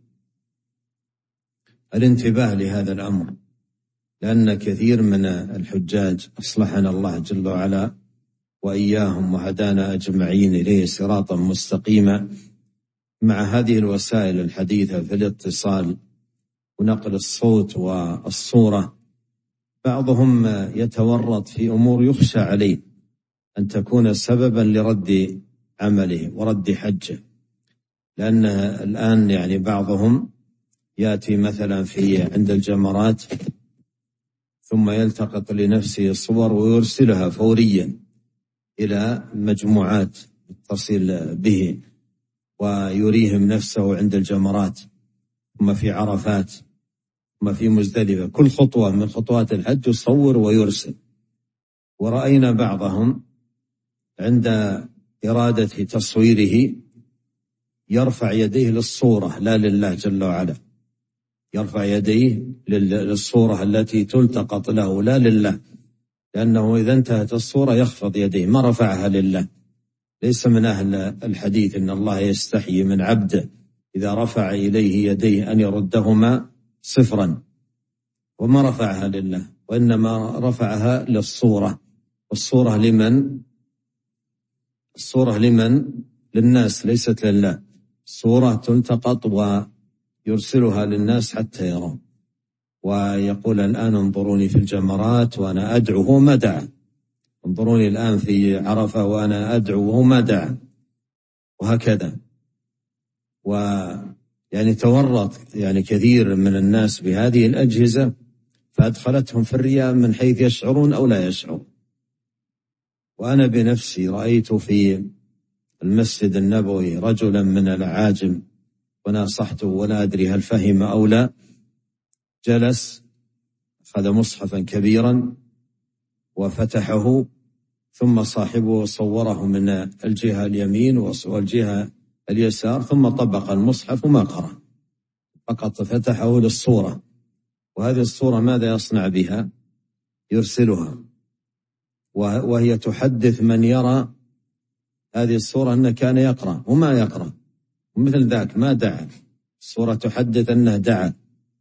الانتباه لهذا الأمر، لأن كثير من الحجاج أصلحنا الله جل وعلا وإياهم وهدانا أجمعين إليه صراطا مستقيما، مع هذه الوسائل الحديثة في الاتصال ونقل الصوت والصورة، بعضهم يتورط في أمور يخشى عليه أن تكون سببا لرد عمله ورد حجه. لأن الآن يعني بعضهم يأتي مثلا في عند الجمرات ثم يلتقط لنفسه صور ويرسلها فوريا إلى مجموعات تصل به، ويريهم نفسه عند الجمرات ثم في عرفات ثم في مزدلفة، كل خطوة من خطوات الحج يصور ويرسل. ورأينا بعضهم عند إرادة تصويره يرفع يديه للصورة لا لله جل وعلا، يرفع يديه للصورة التي تلتقط له لا لله، لأنه إذا انتهت الصورة يخفض يديه، ما رفعها لله. ليس من أهل الحديث إن الله يستحيي من عبده إذا رفع إليه يديه أن يردهما صفرا، وما رفعها لله، وإنما رفعها للصورة. والصورة لمن؟ الصورة لمن؟ للناس، ليست لله. الصورة تلتقط يرسلها للناس حتى يرون، ويقول الآن انظروني في الجمرات وأنا أدعو وهو ما دعا، انظروني الآن في عرفة وأنا أدعو وهو ما دعا، وهكذا. ويعني تورط يعني كثير من الناس بهذه الأجهزة فأدخلتهم في الرياء من حيث يشعرون أو لا يشعرون. وأنا بنفسي رأيت في المسجد النبوي رجلا من الأعاجم وناصحته ولا أدري هل فهم أو لا، جلس أخذ مصحفا كبيرا وفتحه، ثم صاحبه صوره من الجهة اليمين والجهة اليسار، ثم طبق المصحف وما قرأ، فقط فتحه للصورة. وهذه الصورة ماذا يصنع بها؟ يرسلها، وهي تحدث من يرى هذه الصورة أنه كان يقرأ وما يقرأ، ومثل ذاك ما دعا، الصورة تحدث أنه دعا.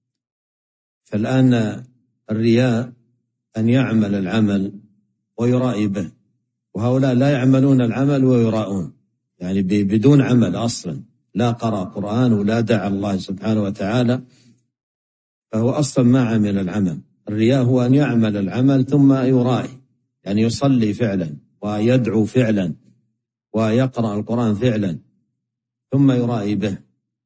فالآن الرياء أن يعمل العمل ويرائي به، وهؤلاء لا يعملون العمل ويراءون، يعني بدون عمل أصلا، لا قرأ قرآن ولا دعا الله سبحانه وتعالى، فهو أصلا ما عمل العمل. الرياء هو أن يعمل العمل ثم يرائي، يعني يصلي فعلا ويدعو فعلا ويقرأ القرآن فعلا ثم يرائي به،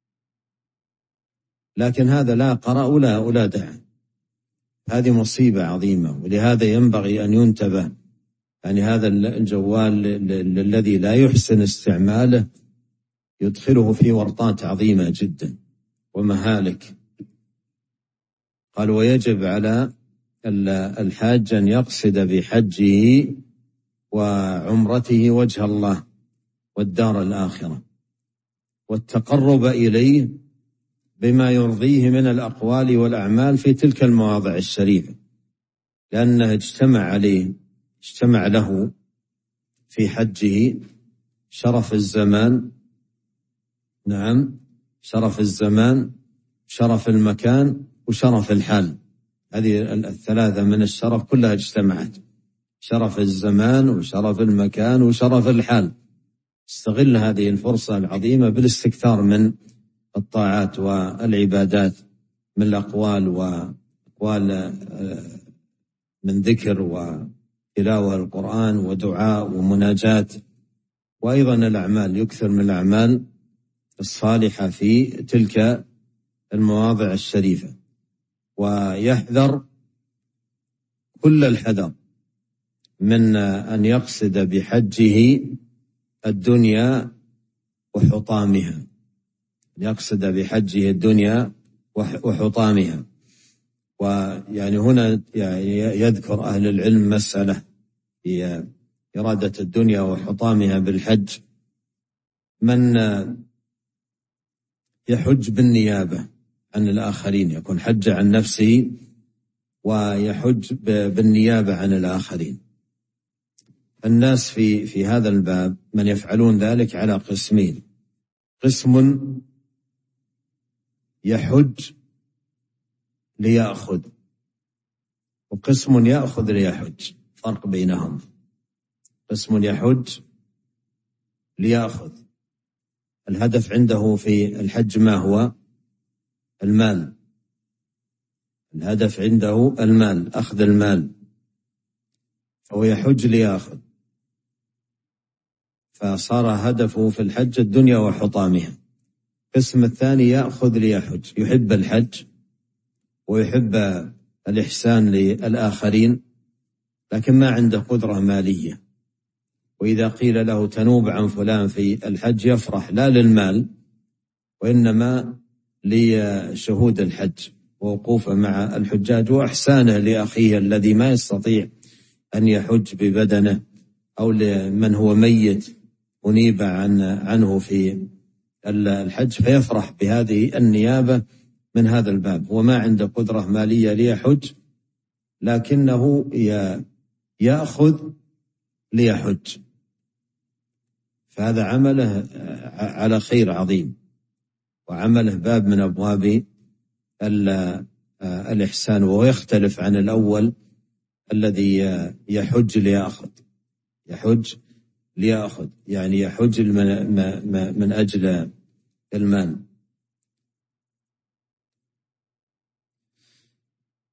لكن هذا لا قرأ ولا ولا دعا. هذه مصيبة عظيمة، ولهذا ينبغي أن ينتبه. يعني هذا الجوال الذي لا يحسن استعماله يدخله في ورطات عظيمة جدا ومهالك. قال ويجب على الحاج أن يقصد بحجه وعمرته وجه الله والدار الآخرة، والتقرب إليه بما يرضيه من الأقوال والأعمال في تلك المواضع الشريفة، لأنه اجتمع عليه اجتمع له في حجه شرف الزمان، نعم شرف الزمان، شرف المكان، وشرف الحال. هذه الثلاثة من الشرف كلها اجتمعت، شرف الزمان وشرف المكان وشرف الحال. استغل هذه الفرصة العظيمة بالاستكثار من الطاعات والعبادات، من الأقوال وأقوال من ذكر وتلاوة القرآن ودعاء ومناجاة، وأيضا الأعمال، يكثر من الأعمال الصالحة في تلك المواضع الشريفة، ويحذر كل الحذر من أن يقصد بحجه الدنيا وحطامها، يقصد بحجه الدنيا وحطامها. ويعني هنا يعني يذكر أهل العلم مسألة هي إرادة الدنيا وحطامها بالحج. من يحج بالنيابة عن الآخرين يكون حج عن نفسه، ويحج بالنيابة عن الآخرين. الناس في في هذا الباب من يفعلون ذلك على قسمين: قسم يحج ليأخذ، وقسم يأخذ ليحج، فرق بينهم. قسم يحج ليأخذ، الهدف عنده في الحج ما هو؟ المال، الهدف عنده المال، أخذ المال، فهو يحج ليأخذ، فصار هدفه في الحج الدنيا وحطامها. القسم الثاني يأخذ ليحج، يحب الحج ويحب الإحسان للآخرين، لكن ما عنده قدرة مالية، وإذا قيل له تنوب عن فلان في الحج يفرح، لا للمال وإنما لشهود الحج ووقوفه مع الحجاج وإحسانه لأخيه الذي ما يستطيع أن يحج ببدنه، أو لمن هو ميت ونيب عن عنه في الحج، فيفرح بهذه النيابة من هذا الباب. وما عنده قدرة مالية ليحج، لكنه يأخذ ليحج، فهذا عمله على خير عظيم، وعمله باب من أبواب الإحسان، وهو يختلف عن الأول الذي يحج ليأخذ. يحج ليأخذ يعني يحج من أجل المال.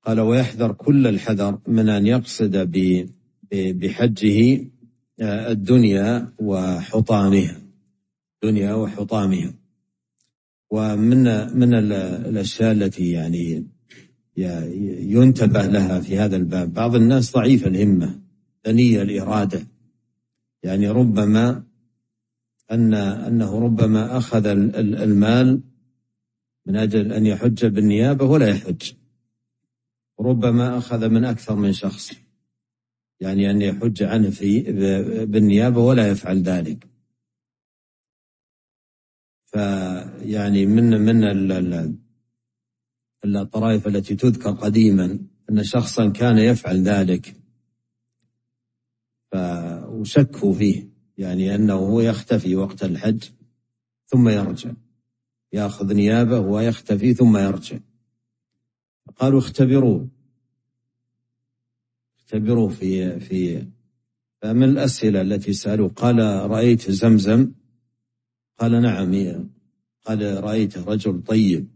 قال ويحذر كل الحذر من أن يقصد بحجه الدنيا وحطامها دنيا وحطامها. ومن من الأشياء التي يعني ينتبه لها في هذا الباب، بعض الناس ضعيف الهمة دني الإرادة، يعني ربما أن أنه ربما أخذ المال من أجل أن يحج بالنيابة ولا يحج، ربما أخذ من أكثر من شخص، يعني أن يحج عنه في بالنيابة ولا يفعل ذلك. فيعني من من الطرائف التي تذكر قديما أن شخصا كان يفعل ذلك فشكوا فيه، يعني أنه هو يختفي وقت الحج ثم يرجع، يأخذ نيابة ويختفي ثم يرجع. قالوا اختبروه اختبروه في في فمن الأسئلة التي سألوا قال رأيت زمزم؟ قال نعم. قال رأيت رجل طيب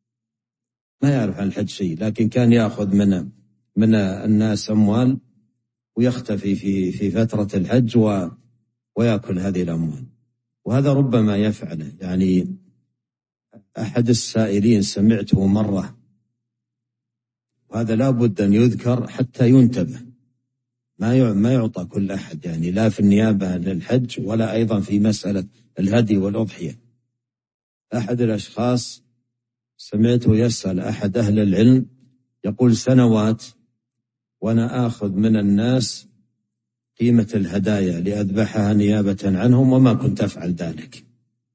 ما يعرف عن الحج شيء، لكن كان يأخذ من من الناس أموال ويختفي في في فترة الحج و ويأكل هذه الأموال. وهذا ربما يفعله. يعني أحد السائلين سمعته مرة، وهذا لا بد أن يذكر حتى ينتبه، ما ما يعطى كل أحد، يعني لا في النيابة للحج ولا أيضا في مسألة الهدي والأضحية. أحد الأشخاص سمعته يسأل أحد أهل العلم يقول سنوات وأنا آخذ من الناس قيمة الهدايا لأذبحها نيابة عنهم وما كنت أفعل ذلك،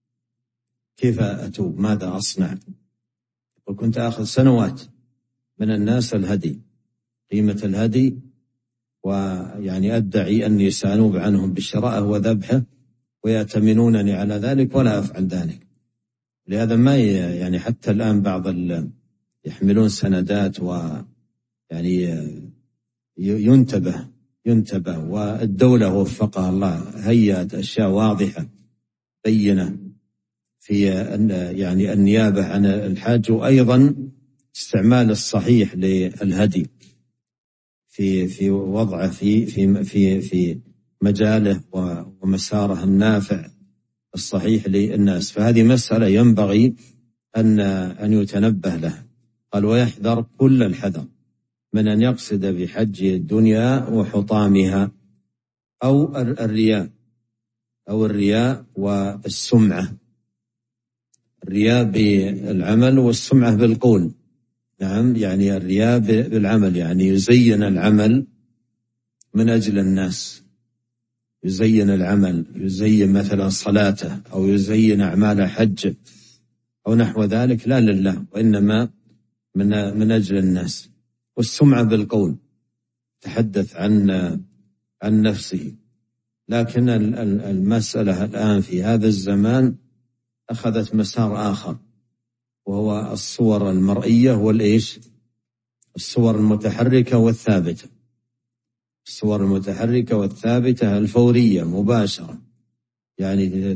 كيف أتوب؟ ماذا أصنع؟ وكنت آخذ سنوات من الناس الهدي، قيمة الهدي، ويعني أدعي أني سأنوب عنهم بالشراء وذبحه ويأتمنونني على ذلك ولا أفعل ذلك. لهذا ما يعني حتى الآن بعض يحملون سندات، ويعني ينتبه ينتبه والدولة وفقها الله هيأت أشياء واضحة بينة في يعني النيابة عن الحاج، وأيضا استعمال الصحيح للهدي في في وضعه في في في في مجاله ومساره النافع الصحيح للناس. فهذه مسألة ينبغي أن أن يتنبه لها. قال ويحذر كل الحذر من أن يقصد بحج الدنيا وحطامها أو الرياء أو الرياء والسمعة، الرياء بالعمل والسمعة بالقول. نعم، يعني الرياء بالعمل يعني يزين العمل من أجل الناس، يزين العمل، يزين مثلا صلاته أو يزين أعمال حج أو نحو ذلك، لا لله وإنما من من أجل الناس. والسمعة بالقول تحدث عن عن نفسه. لكن المسألة الآن في هذا الزمان أخذت مسار آخر، وهو الصور المرئية والإيش الصور المتحركة والثابتة، الصور المتحركة والثابتة الفورية مباشرة، يعني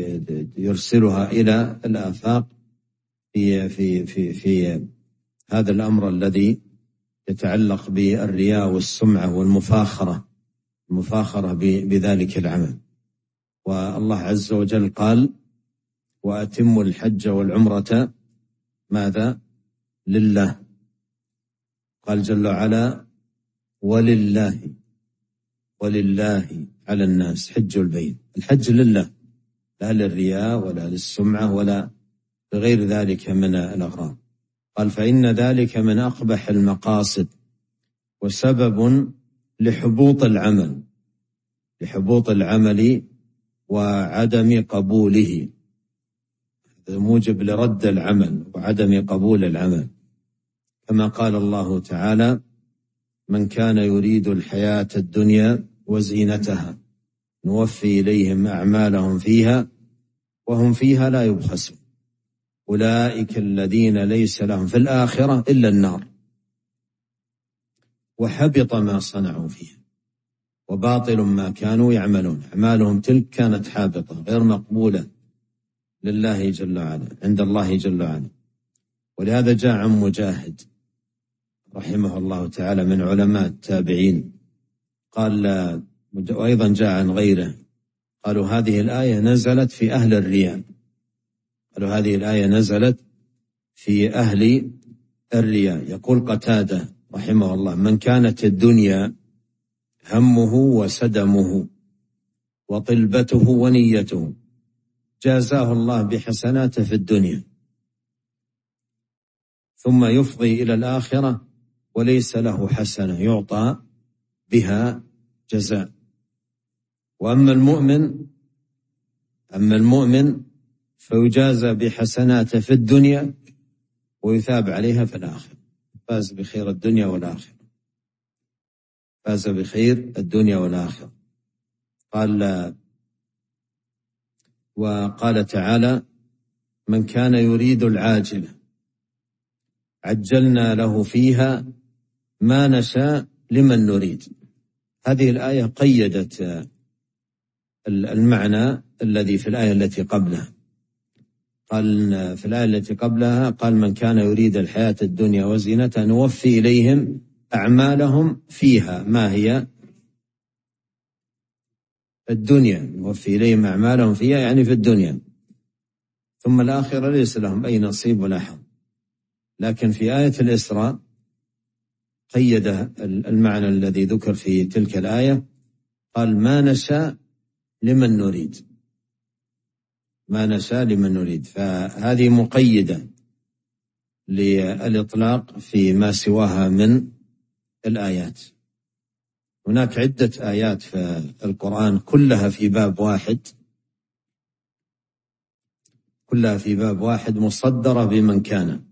يرسلها إلى الآفاق في في في في هذا الأمر الذي يتعلق بالرياء والسمعة والمفاخرة، المفاخرة بذلك العمل. والله عز وجل قال وأتموا الحج والعمرة ماذا؟ لله. قال جل وعلا ولله ولله على الناس حج البيت. الحج لله، لا للرياء ولا للسمعة ولا غير ذلك من الأغراض. قال فإن ذلك من أقبح المقاصد وسبب لحبوط العمل لحبوط العمل وعدم قبوله، موجب لرد العمل وعدم قبول العمل. كما قال الله تعالى من كان يريد الحياة الدنيا وزينتها نوفي إليهم أعمالهم فيها وهم فيها لا يبخسون أولئك الذين ليس لهم في الآخرة إلا النار وحبط ما صنعوا فيها وباطل ما كانوا يعملون. أعمالهم تلك كانت حابطة غير مقبولة لله جل وعلا عند الله جل وعلا. ولهذا جاء عن مجاهد رحمه الله تعالى من علماء التابعين قال، وأيضا جاء عن غيره، قالوا هذه الآية نزلت في أهل الرياء. قالوا هذه الآية نزلت في أهل الرياء. يقول قتادة رحمه الله: من كانت الدنيا همه وسدمه وطلبته ونيته جازاه الله بحسناته في الدنيا، ثم يفضي إلى الآخرة وليس له حسنة يعطى بها جزاء. وأما المؤمن أما المؤمن فيجازى بحسناته في الدنيا ويثاب عليها في الآخرة. فاز بخير الدنيا والآخرة، فاز بخير الدنيا والآخرة. قال وقال تعالى: من كان يريد العاجلة عجلنا له فيها ما نشاء لمن نريد. هذه الآية قيدت المعنى الذي في الآية التي قبلها. قال في الآية التي قبلها قال: من كان يريد الحياة الدنيا وزينتها نوفي إليهم أعمالهم فيها. ما هي الدنيا؟ نوفي إليهم أعمالهم فيها يعني في الدنيا، ثم الآخرة ليس لهم أي نصيب ولا حظ. لكن في آية الإسراء قيد المعنى الذي ذكر في تلك الآية، قال: ما نشاء لمن نريد، ما نشاء لمن نريد. فهذه مقيدة للإطلاق في ما سواها من الآيات. هناك عدة آيات في القرآن كلها في باب واحد، كلها في باب واحد مصدرة بمن كان،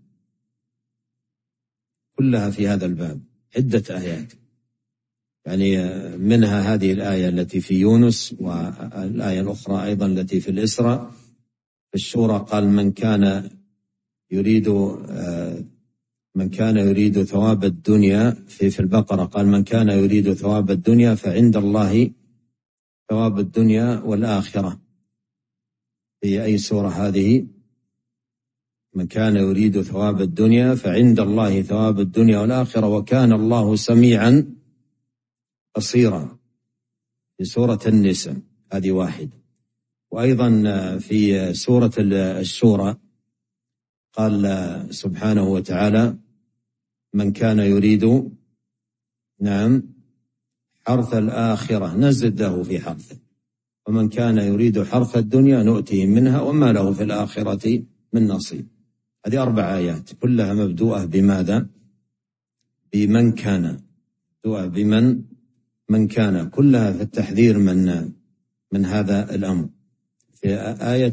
كلها في هذا الباب عدة آيات. يعني منها هذه الآية التي في يونس، والآية الأخرى أيضا التي في الإسراء. في الشورى قال: من كان يريد من كان يريد ثواب الدنيا. في في البقرة قال: من كان يريد ثواب الدنيا فعند الله ثواب الدنيا والآخرة. في أي سورة هذه؟ من كان يريد ثواب الدنيا فعند الله ثواب الدنيا والآخرة وكان الله سميعا بصيرا. في سورة النساء هذه واحد. وأيضا في سورة الشورى قال سبحانه وتعالى: من كان يريد نعم حرث الآخرة نزد له في حرثه، ومن كان يريد حرث الدنيا نؤتيه منها وما له في الآخرة من نصيب. هذه أربع آيات كلها مبدوءة بماذا؟ بمن كان، مبدوءة بمن من كان، كلها في التحذير من من هذا الأمر. في آية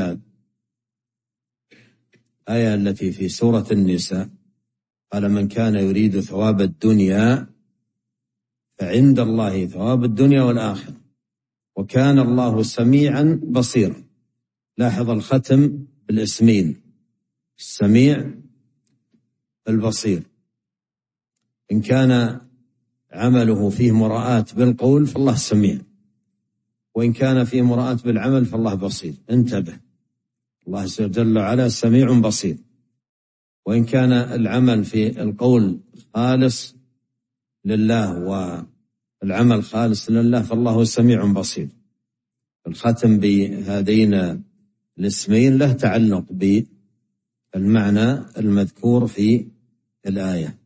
الآية التي في سورة النساء قال: من كان يريد ثواب الدنيا فعند الله ثواب الدنيا والآخرة وكان الله سميعا بصيرا. لاحظ الختم بالاسمين: السميع البصير. إن كان عمله فيه مراءة بالقول فالله سميع، وإن كان فيه مراءة بالعمل فالله بصير. انتبه، الله جل وعلا سميع بصير. وإن كان العمل في القول خالص لله والعمل خالص لله فالله سميع بصير. الختم بهذين الاسمين له تعلق بالمعنى المذكور في الآية.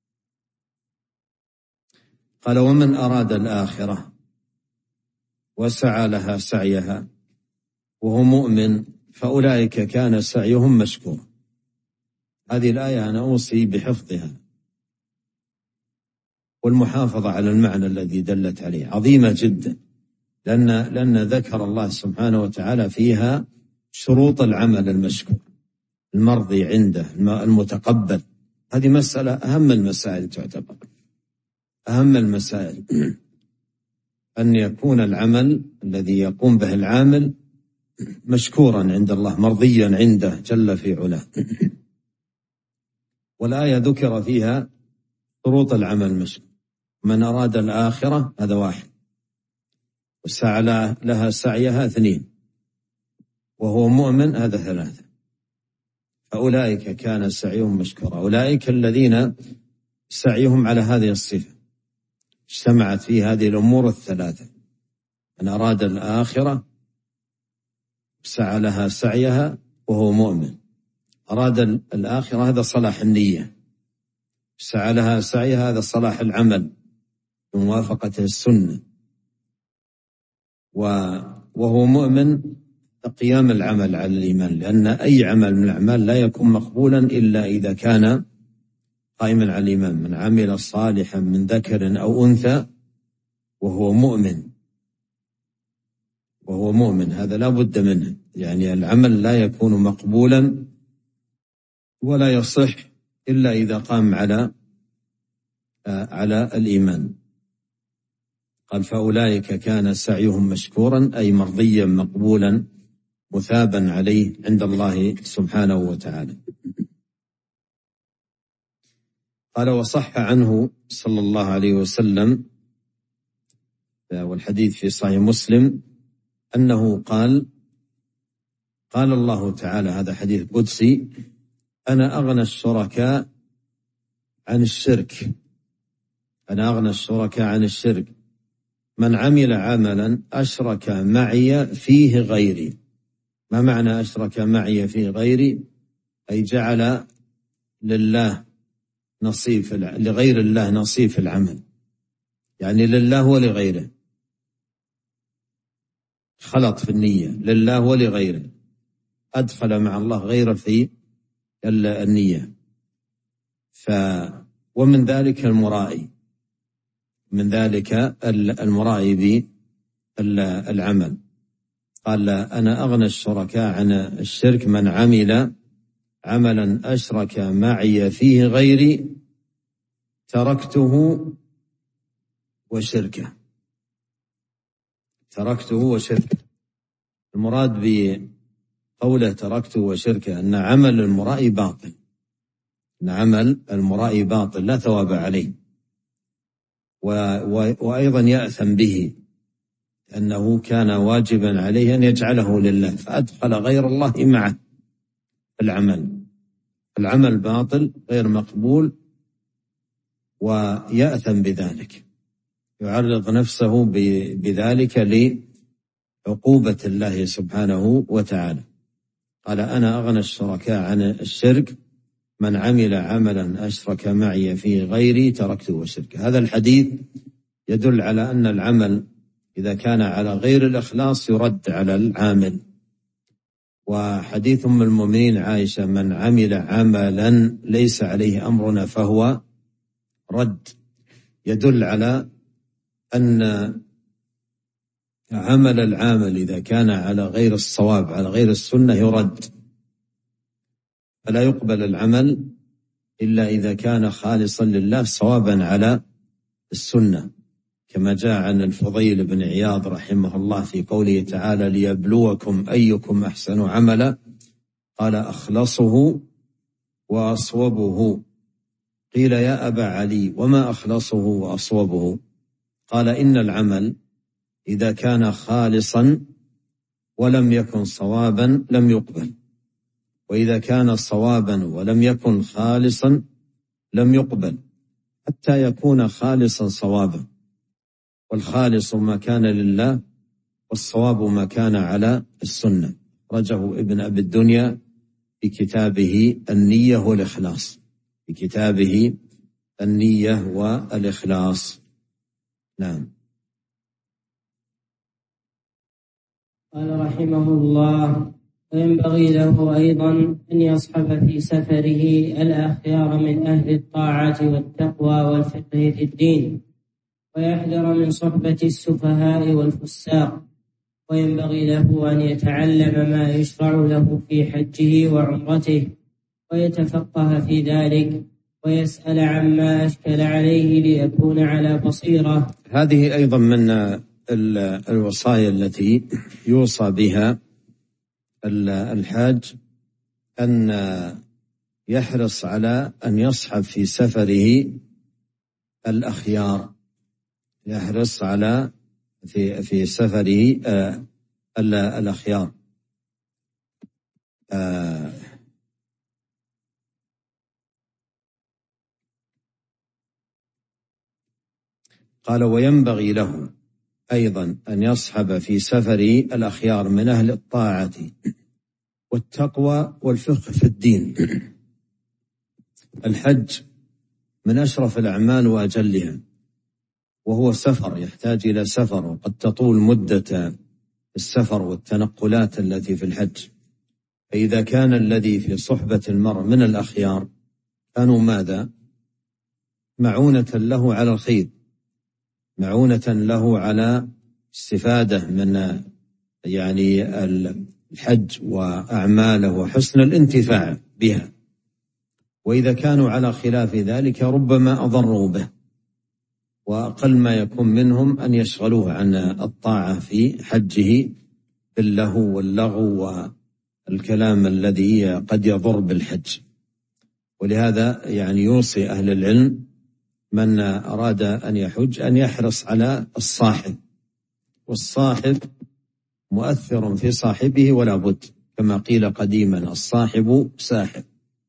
قال: ومن أراد الآخرة وسعى لها سعيها وهو مؤمن فأولئك كان سعيهم مشكورا. هذه الآية أنا أوصي بحفظها والمحافظة على المعنى الذي دلت عليه، عظيمة جدا، لأن, لأن ذكر الله سبحانه وتعالى فيها شروط العمل المشكور المرضي عنده المتقبل. هذه مسألة أهم المسائل، تعتبر أهم المسائل، أن يكون العمل الذي يقوم به العامل مشكورا عند الله مرضيا عنده جل في علاه. والآية ذكر فيها شروط العمل المشكور: من أراد الآخرة هذا واحد، وسعى لها سعيها اثنين، وهو مؤمن هذا ثلاثة. فأولئك كان سعيهم مشكورا. أولئك الذين سعيهم على هذه الصفة، اجتمعت فيه هذه الأمور الثلاثة: من أراد الآخرة سعى لها سعيها وهو مؤمن، أراد الآخرة هذا صلاح النية، سعى لها سعيها هذا صلاح العمل بموافقة السنة، وهو مؤمن قيام العمل على الإيمان، لأن أي عمل من الأعمال لا يكون مقبولا إلا إذا كان قائما على الإيمان. من عمل صالحا من ذكر أو أنثى وهو مؤمن وهو مؤمن هذا لا بد منه، يعني العمل لا يكون مقبولا ولا يصح إلا إذا قام على على الإيمان. قال فأولئك كان سعيهم مشكورا، أي مرضيا مقبولا مثابا عليه عند الله سبحانه وتعالى. قال وصح عنه صلى الله عليه وسلم، والحديث في صحيح مسلم، أنه قال قال الله تعالى، هذا حديث قدسي: أنا أغنى الشركاء عن الشرك أنا أغنى الشركاء عن الشرك من عمل عملا أشرك معي فيه غيري. ما معنى أشرك معي فيه غيري؟ أي جعل لله نصيب لغير الله نصيب في العمل، يعني لله ولغيره، خلط في النية لله ولغيره، أدخل مع الله غيره في النية. ف ومن ذلك المرائي من ذلك المرائي بالعمل. قال أنا أغنى الشركاء عن الشرك من عمل عملا أشرك معي فيه غيري تركته وشركه تركته وشركه المراد بقوله تركته وشركه أن عمل المرائي باطل أن عمل المرائي باطل لا ثواب عليه، وأيضا يأثم به أنه كان واجبا عليه أن يجعله لله فأدخل غير الله معه العمل العمل باطل غير مقبول، ويأثم بذلك، يعرض نفسه بذلك لعقوبة الله سبحانه وتعالى. قال أنا أغنى الشركاء عن الشرك من عمل عملا أشرك معي فيه غيري تركته وشركه. هذا الحديث يدل على أن العمل إذا كان على غير الإخلاص يرد على العامل. وحديث أم المؤمنين عائشة: من عمل عملا ليس عليه أمرنا فهو رد، يدل على أن عمل العامل إذا كان على غير الصواب على غير السنة يرد، فلا يقبل العمل إلا إذا كان خالصا لله صوابا على السنة، كما جاء عن الفضيل بن عياض رحمه الله في قوله تعالى: ليبلوكم أيكم أحسن عملا، قال أخلصه وأصوبه. قيل يا أبا علي وما أخلصه وأصوبه؟ قال إن العمل إذا كان خالصا ولم يكن صوابا لم يقبل، وإذا كان صوابا ولم يكن خالصا لم يقبل، حتى يكون خالصا صوابا، والخالص ما كان لله والصواب ما كان على السنة. رجه ابن أبي الدنيا في كتابه النية والإخلاص في كتابه النية والإخلاص. نعم. قال رحمه الله: وينبغي له أيضا أن يصحب في سفره الأخيار من أهل الطاعة والتقوى والفقه في الدين، ويحذر من صحبة السفهاء والفساق، وينبغي له أن يتعلم ما يشرع له في حجه وعمرته ويتفقه في ذلك، ويسأل عما أشكل عليه ليكون على بصيرة. هذه أيضا من الوصايا التي يوصى بها الحاج، أن يحرص على أن يصحب في سفره الأخيار، يحرص على في في سفره آه الأخيار. آه قال وينبغي له أيضا أن يصحب في سفر الأخيار من أهل الطاعة والتقوى والفقه في الدين. الحج من أشرف الأعمال وأجلها، وهو سفر يحتاج إلى سفر، وقد تطول مدة السفر والتنقلات التي في الحج. فإذا كان الذي في صحبة المرء من الأخيار كانوا ماذا؟ معونة له على الخير، معونة له على استفادة من يعني الحج وأعماله وحسن الانتفاع بها. وإذا كانوا على خلاف ذلك ربما أضروا به، وأقل ما يكون منهم أن يشغلوه عن الطاعة في حجه باللهو واللغو والكلام الذي قد يضر بالحج. ولهذا يعني يوصي أهل العلم من أراد أن يحج أن يحرص على الصاحب، والصاحب مؤثر في صاحبه ولا بد، كما قيل قديما الصاحب ساحب.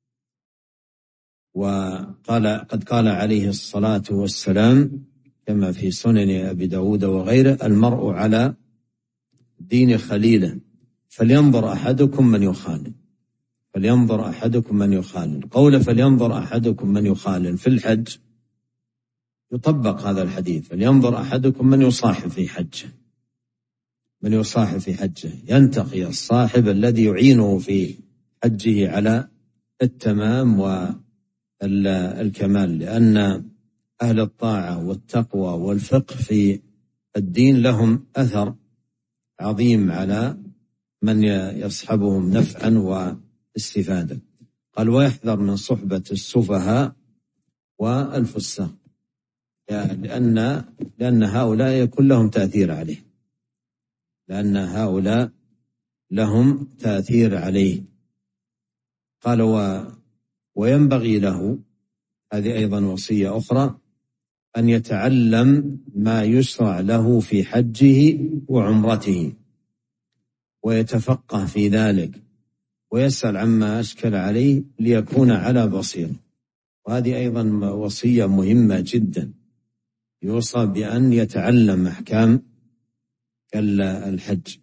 وقال قد قال عليه الصلاة والسلام كما في سنن أبي داود وغيره: المرء على دين خليله فلينظر أحدكم من يخالل، فلينظر أحدكم من يخالل. قول فلينظر أحدكم من يخالل في الحج يطبق هذا الحديث، فلينظر أحدكم من يصاحب في حجه، من يصاحب في حجه، ينتقي الصاحب الذي يعينه في حجه على التمام والكمال، لأن أهل الطاعة والتقوى والفقه في الدين لهم أثر عظيم على من يصحبهم نفعا واستفادة. قال ويحذر من صحبة السفهاء والفساق، لأن لأن هؤلاء يكون لهم تأثير عليه، لأن هؤلاء لهم تأثير عليه. قال و وينبغي له، هذه أيضا وصية أخرى، أن يتعلم ما يشرع له في حجه وعمرته ويتفقه في ذلك ويسأل عما أشكل عليه ليكون على بصيرة. وهذه أيضا وصية مهمة جدا، يوصى بأن يتعلم أحكام الحج.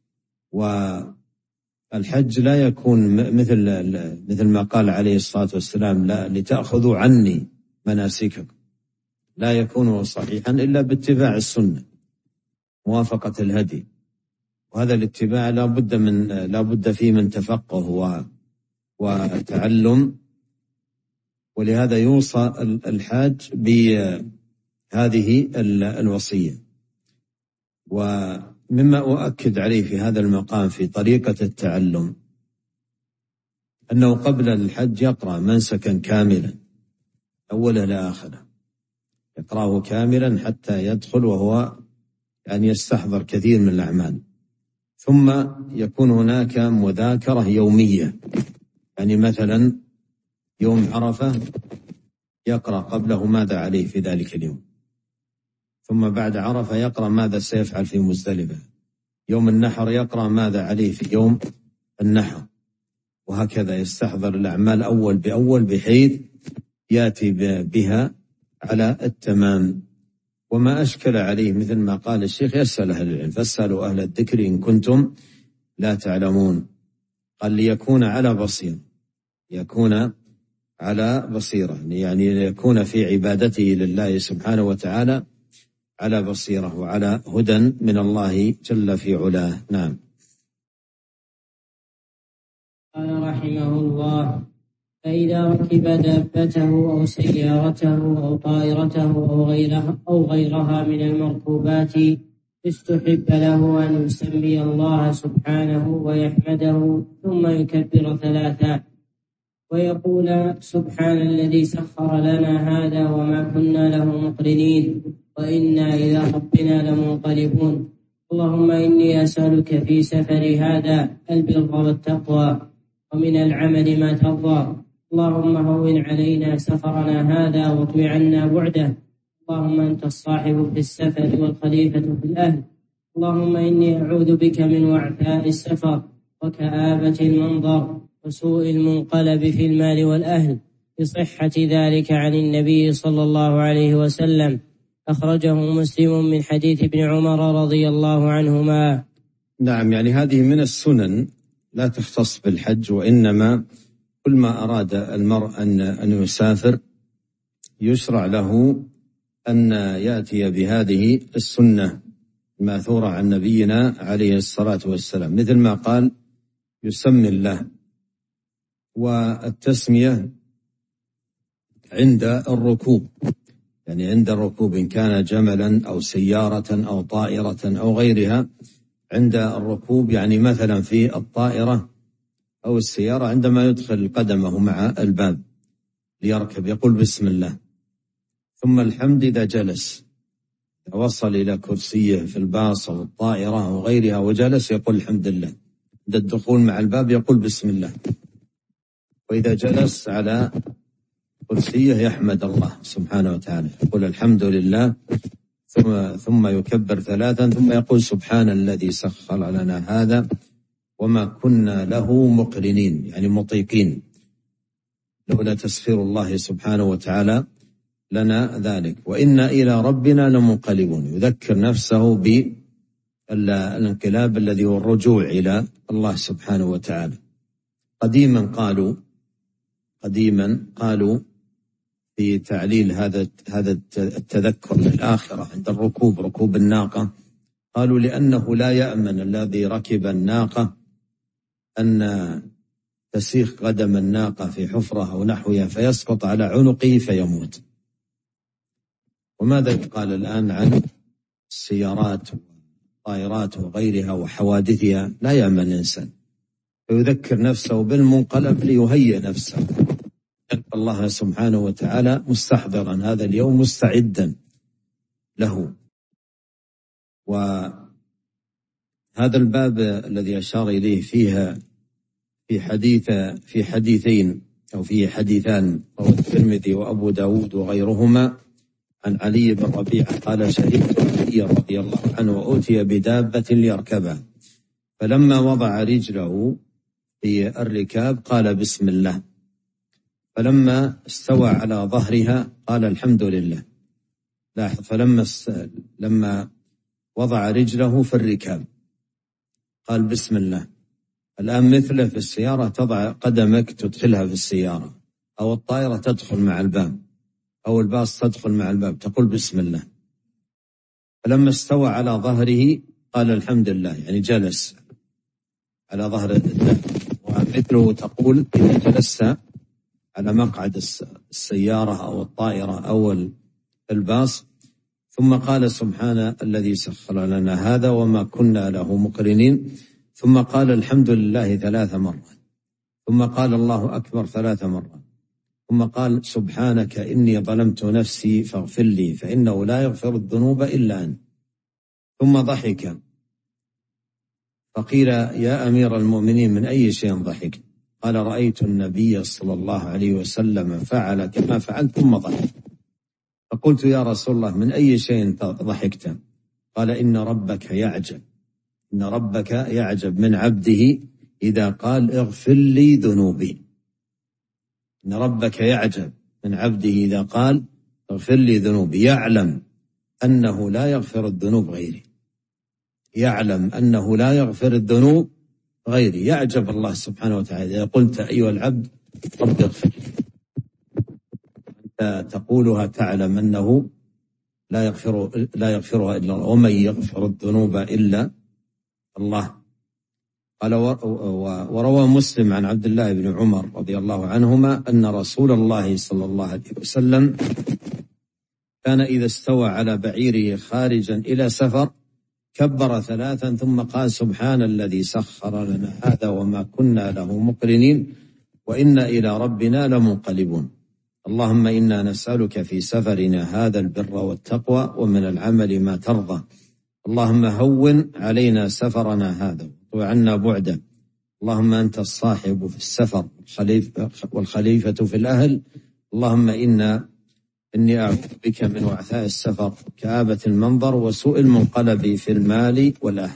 والحج لا يكون مثل مثل ما قال عليه الصلاة والسلام: لا لتأخذوا عني مناسككم، لا يكون صحيحا إلا باتباع السنة، موافقة الهدي. وهذا الاتباع لا بد من لا بد فيه من تفقه وتعلم. ولهذا يوصى الحاج بهذه الوصية. ومما أؤكد عليه في هذا المقام في طريقة التعلم أنه قبل الحج يقرأ منسكا كاملا أوله لآخره، يقرأه كاملا حتى يدخل وهو يعني يستحضر كثير من الأعمال. ثم يكون هناك مذاكرة يومية، يعني مثلا يوم عرفة يقرأ قبله ماذا عليه في ذلك اليوم، ثم بعد عرفة يقرأ ماذا سيفعل في مزدلفة، يوم النحر يقرأ ماذا عليه في يوم النحر، وهكذا يستحضر الأعمال أول بأول بحيث يأتي بها على التمام. وما أشكل عليه مثل ما قال الشيخ يسأل أهل العلم، فاسألوا أهل الذكر إن كنتم لا تعلمون. قال ليكون على بصيرة، يكون على بصيرة يعني ليكون في عبادته لله سبحانه وتعالى على بصيرة وعلى هدى من الله جل في علاه. نعم. قال رحمه الله: فإذا ركب دابته أو سيارته أو طائرته أو غيرها, أو غيرها من المركوبات استحب له أن يسمي الله سبحانه ويحمده ثم يكبر ثلاثا ويقول: سبحان الذي سخر لنا هذا وما كنا له مقرنين وإنا إلى ربنا لمنقلبون. اللهم إني أسألك في سفر هذا البر والتقوى ومن العمل ما ترضى. اللهم هون علينا سفرنا هذا واطو عنا بعده. اللهم أنت الصاحب في السفر والخليفة في الأهل. اللهم إني أعوذ بك من وعثاء السفر وكآبة المنظر وسوء المنقلب في المال والأهل، بصحة ذلك عن النبي صلى الله عليه وسلم. أخرجه مسلم من حديث ابن عمر رضي الله عنهما. نعم، يعني هذه من السنن لا تختص بالحج، وإنما كل ما أراد المرء أن أن يسافر يشرع له أن يأتي بهذه السنة الماثورة عن نبينا عليه الصلاة والسلام، مثل ما قال يسمي الله. والتسمية عند الركوب، يعني عند الركوب إن كان جملا أو سيارة أو طائرة أو غيرها، عند الركوب يعني مثلا في الطائرة أو السيارة عندما يدخل قدمه مع الباب ليركب يقول بسم الله، ثم الحمد إذا جلس، وصل إلى كرسيه في الباص أو الطائرة أو غيرها وجلس يقول الحمد لله، عند الدخول مع الباب يقول بسم الله، وإذا جلس على كرسيه يحمد الله سبحانه وتعالى يقول الحمد لله، ثم ثم يكبر ثلاثا، ثم يقول سبحان الذي سخر لنا هذا وما كنا له مقرنين، يعني مطيقين، لولا تسخير الله سبحانه وتعالى لنا ذلك، وإنا إلى ربنا لمنقلبون. يذكر نفسه بالانقلاب الذي هو الرجوع إلى الله سبحانه وتعالى. قديما قالوا قديما قالوا في تعليل هذا هذا التذكر للآخرة عند الركوب، ركوب الناقة، قالوا لأنه لا يأمن الذي ركب الناقة أن تسيخ قدم الناقة في حفرة أو نحوها فيسقط على عنقه فيموت. وماذا يقال الآن عن السيارات والطائرات وغيرها وحوادثها؟ لا يأمن الإنسان، فيذكر نفسه بالمنقلب ليهيئ نفسه. الله سبحانه وتعالى مستحضرا هذا اليوم مستعدا له. وهذا الباب الذي أشار إليه فيها في حديث في حديثين أو في حديثان رواه الترمذي وأبو داود وغيرهما عن علي بن ربيعة قال شهدت علي رضي الله عنه وأوتي بدابة ليركبها، فلما وضع رجله في الركاب قال بسم الله، فلما استوى على ظهرها قال الحمد لله. لاحظ، فلما لما وضع رجله في الركاب قال بسم الله. الآن مثله في السيارة، تضع قدمك تدخلها في السيارة، أو الطائرة تدخل مع الباب، أو الباص تدخل مع الباب، تقول بسم الله. فلما استوى على ظهره قال الحمد لله، يعني جلس على ظهر الدابة. ومثله تقول إذا جلست على مقعد السيارة أو الطائرة أو الباص، ثم قال سبحان الذي سخر لنا هذا وما كنا له مقرنين، ثم قال الحمد لله ثلاث مرات، ثم قال الله أكبر ثلاث مرات، ثم قال سبحانك إني ظلمت نفسي فاغفر لي فإنه لا يغفر الذنوب إلا أنت، ثم ضحك. فقيل يا أمير المؤمنين من أي شيء ضحك؟ قال رأيت النبي صلى الله عليه وسلم فعل كما فعلت ثم ضحك. فقلت يا رسول الله من أي شيء ضحكت؟ قال إن ربك يعجب إن ربك يعجب من عبده إذا قال اغفر لي ذنوبي. إن ربك يعجب من عبده إذا قال اغفر لي ذنوبي، يعلم أنه لا يغفر الذنوب غيري، يعلم أنه لا يغفر الذنوب غيري. يعجب الله سبحانه وتعالى إذا قلت أيها العبد رب اغفر لي، أنت تقولها تعلم أنه لا يغفر لا يغفرها إلا الله، ومن يغفر الذنوب إلا الله. قال وروى مسلم عن عبد الله بن عمر رضي الله عنهما أن رسول الله صلى الله عليه وسلم كان إذا استوى على بعيره خارجا إلى سفر كبر ثلاثا ثم قال سبحان الذي سخر لنا هذا وما كنا له مقرنين وإنا إلى ربنا لمنقلبون. اللهم إنا نسألك في سفرنا هذا البر والتقوى ومن العمل ما ترضى. اللهم هون علينا سفرنا هذا وعنا بعده. اللهم أنت الصاحب في السفر والخليفة في الأهل. اللهم إنا إني أعوذ بك من وعثاء السفر كآبة المنظر وسوء المنقلب في المال والأهل.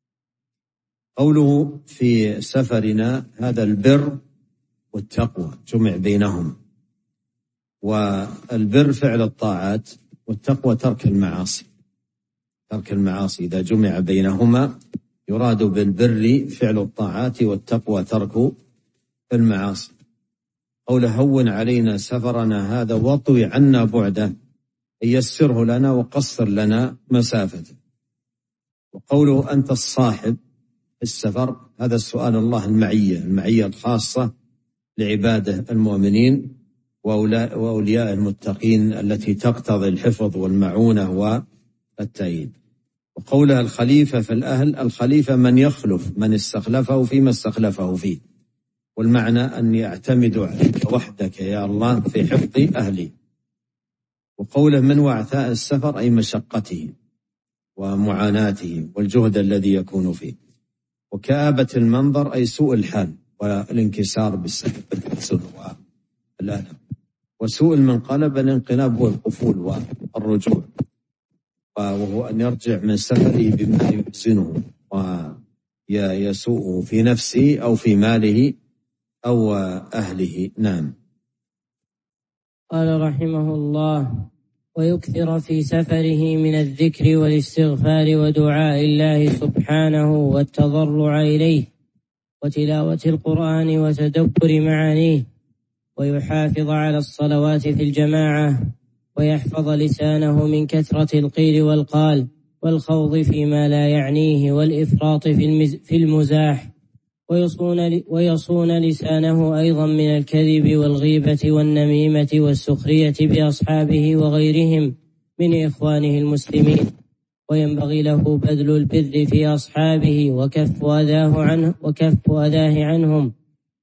قوله في سفرنا هذا البر والتقوى جمع بينهم، والبر فعل الطاعات والتقوى ترك المعاصي. ترك المعاصي إذا جمع بينهما يراد بالبر فعل الطاعات، والتقوى ترك المعاصي. قول هون علينا سفرنا هذا واطوي عنا بعده، يسره لنا وقصر لنا مسافته. وقوله أنت الصاحب في السفر، هذا السؤال الله المعية، المعية الخاصة لعباده المؤمنين وأولياء المتقين التي تقتضي الحفظ والمعونة والتأييد. وقولها الخليفة في الأهل، الخليفة من يخلف من استخلفه فيما استخلفه فيه، والمعنى أن يعتمدوا عليك وحدك يا الله في حفظ أهلي. وقوله من وعثاء السفر أي مشقته ومعاناته والجهد الذي يكون فيه. وكآبة المنظر أي سوء الحال والانكسار بسبب الحزن والألم. وسوء المنقلب الانقلاب والقفول والرجوع، وهو أن يرجع من سفره بما يحزنه ويسوءه في نفسه أو في ماله أو أهله. نعم. قال رحمه الله: ويكثر في سفره من الذكر والاستغفار ودعاء الله سبحانه والتضرع إليه وتلاوة القرآن وتدبر معانيه، ويحافظ على الصلوات في الجماعة، ويحفظ لسانه من كثرة القيل والقال والخوض فيما لا يعنيه والإفراط في المزاح، ويصون, ويصون لسانه أيضا من الكذب والغيبة والنميمة والسخرية بأصحابه وغيرهم من إخوانه المسلمين. وينبغي له بذل البر في أصحابه وكف أذاه عنه وكف أذاه عنهم،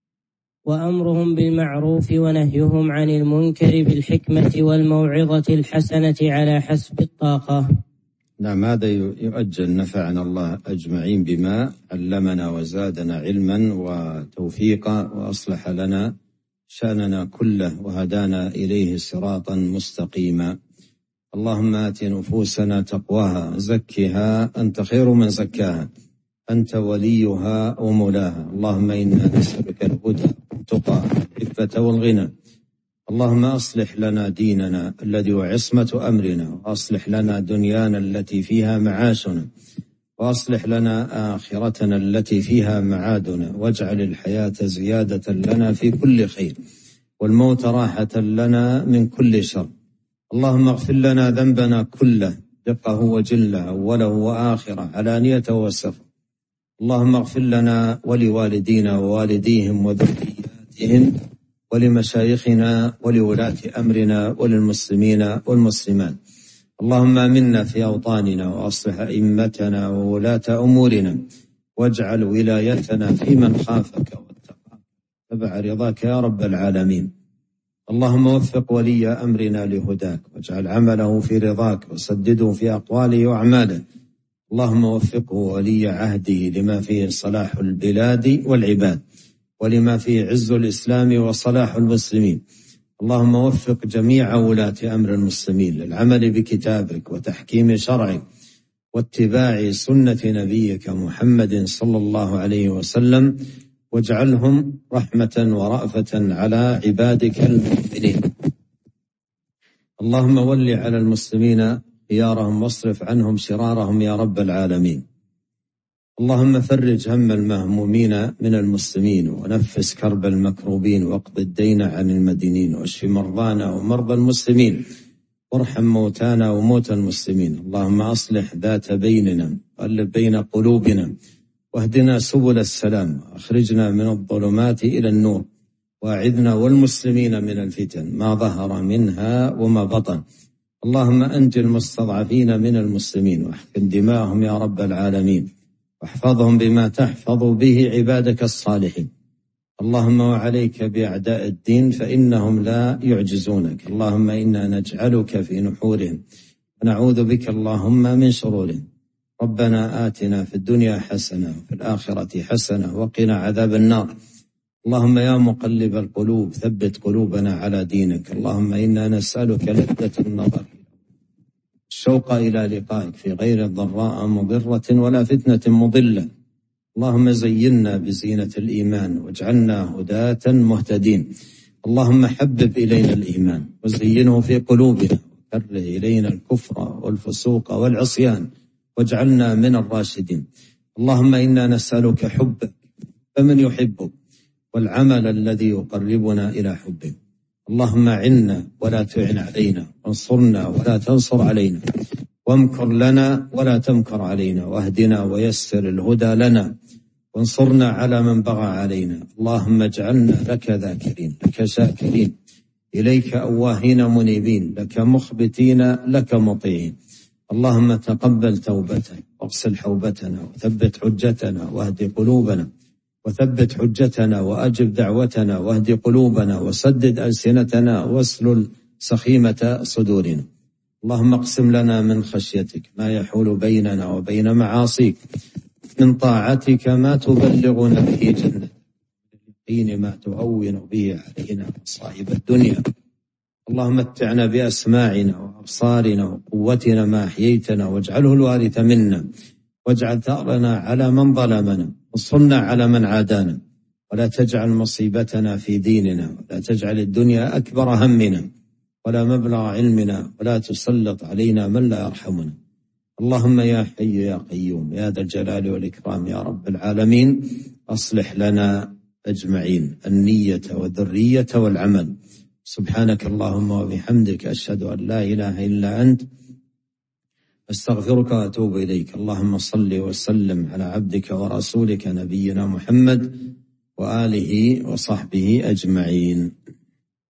وأمرهم بالمعروف ونهيهم عن المنكر بالحكمة والموعظة الحسنة على حسب الطاقة. نعم، هذا يؤجل نفعنا الله أجمعين بما علمنا وزادنا علما وتوفيقا، وأصلح لنا شأننا كله وهدانا إليه صراطا مستقيما. اللهم آت نفوسنا تقواها زكها أنت خير من زكاها أنت وليها ومولاها. اللهم إنا نسألك الهدى والتقى والعفة والغنى. اللهم أصلح لنا ديننا الذي هو عصمة أمرنا، وأصلح لنا دنيانا التي فيها معاشنا، وأصلح لنا آخرتنا التي فيها معادنا، واجعل الحياة زيادة لنا في كل خير، والموت راحة لنا من كل شر. اللهم اغفر لنا ذنبنا كله دقه وجله أوله وآخره علانيته وسره. اللهم اغفر لنا ولوالدينا ووالديهم وذرياتهم ولمشايخنا ولولاة أمرنا وللمسلمين والمسلمات. اللهم آمنا في أوطاننا وأصلح أئمتنا وولاة أمورنا، واجعل ولايتنا في من خافك واتقاك تبع رضاك يا رب العالمين. اللهم وفق ولي أمرنا لهداك، واجعل عمله في رضاك، وسدده في أقواله وأعماله. اللهم وفقه ولي عهده لما فيه صلاح البلاد والعباد، ولما فيه عز الإسلام وصلاح المسلمين. اللهم وفق جميع ولاة أمر المسلمين للعمل بكتابك وتحكيم شرعك واتباع سنة نبيك محمد صلى الله عليه وسلم، واجعلهم رحمة ورأفة على عبادك المؤمنين. اللهم ول على المسلمين خيارهم واصرف عنهم شرارهم يا رب العالمين. اللهم فرج هم المهمومين من المسلمين، ونفس كرب المكروبين، واقض الدين عن المدينين، واشف مرضانا ومرضى المسلمين، وارحم موتانا وموتى المسلمين. اللهم أصلح ذات بيننا، وألف بين قلوبنا، واهدنا سبل السلام، واخرجنا من الظلمات إلى النور، واعذنا والمسلمين من الفتن ما ظهر منها وما بطن. اللهم أنج المستضعفين من المسلمين، واحقن دماءهم يا رب العالمين، واحفظهم بما تحفظ به عبادك الصالحين. اللهم وعليك بأعداء الدين فإنهم لا يعجزونك. اللهم إنا نجعلك في نحورهم، ونعوذ بك اللهم من شرورهم. ربنا آتنا في الدنيا حسنة وفي الآخرة حسنة وقنا عذاب النار. اللهم يا مقلب القلوب ثبت قلوبنا على دينك. اللهم إنا نسألك لذة النظر، الشوق إلى لقائك في غير ضراء مضرة ولا فتنة مضلة. اللهم زينا بزينة الإيمان، واجعلنا هداة مهتدين. اللهم حبب إلينا الإيمان وزينه في قلوبنا، كره إلينا الكفر والفسوق والعصيان واجعلنا من الراشدين. اللهم إنا نسألك حبك فمن يحبك والعمل الذي يقربنا إلى حبك. اللهم عنا ولا تعن علينا، وانصرنا ولا تنصر علينا، وامكر لنا ولا تمكر علينا، واهدنا ويسر الهدى لنا، وانصرنا على من بغى علينا. اللهم اجعلنا لك ذاكرين، لك شاكرين، إليك أواهين منيبين، لك مخبتين، لك مطيعين. اللهم تقبل توبتنا واغسل حوبتنا وثبت حجتنا واهد قلوبنا وثبت حجتنا وأجب دعوتنا واهد قلوبنا وسدد ألسنتنا واسلل سخيمة صدورنا. اللهم اقسم لنا من خشيتك ما يحول بيننا وبين معاصيك، من طاعتك ما تبلغنا به جنتك، من ما تهون به علينا مصائب الدنيا. اللهم متعنا بأسماعنا وأبصارنا وقوتنا ما أحييتنا، واجعله الوارث منا، واجعل ثأرنا على من ظلمنا، وانصرنا على من عادانا، ولا تجعل مصيبتنا في ديننا، ولا تجعل الدنيا أكبر همنا ولا مبلغ علمنا، ولا تسلط علينا من لا يرحمنا. اللهم يا حي يا قيوم يا ذا الجلال والإكرام يا رب العالمين، أصلح لنا أجمعين النية والذرية والعمل. سبحانك اللهم وبحمدك، أشهد أن لا إله إلا أنت، أستغفرك وأتوب إليك. اللهم صل وسلم على عبدك ورسولك نبينا محمد وآله وصحبه أجمعين.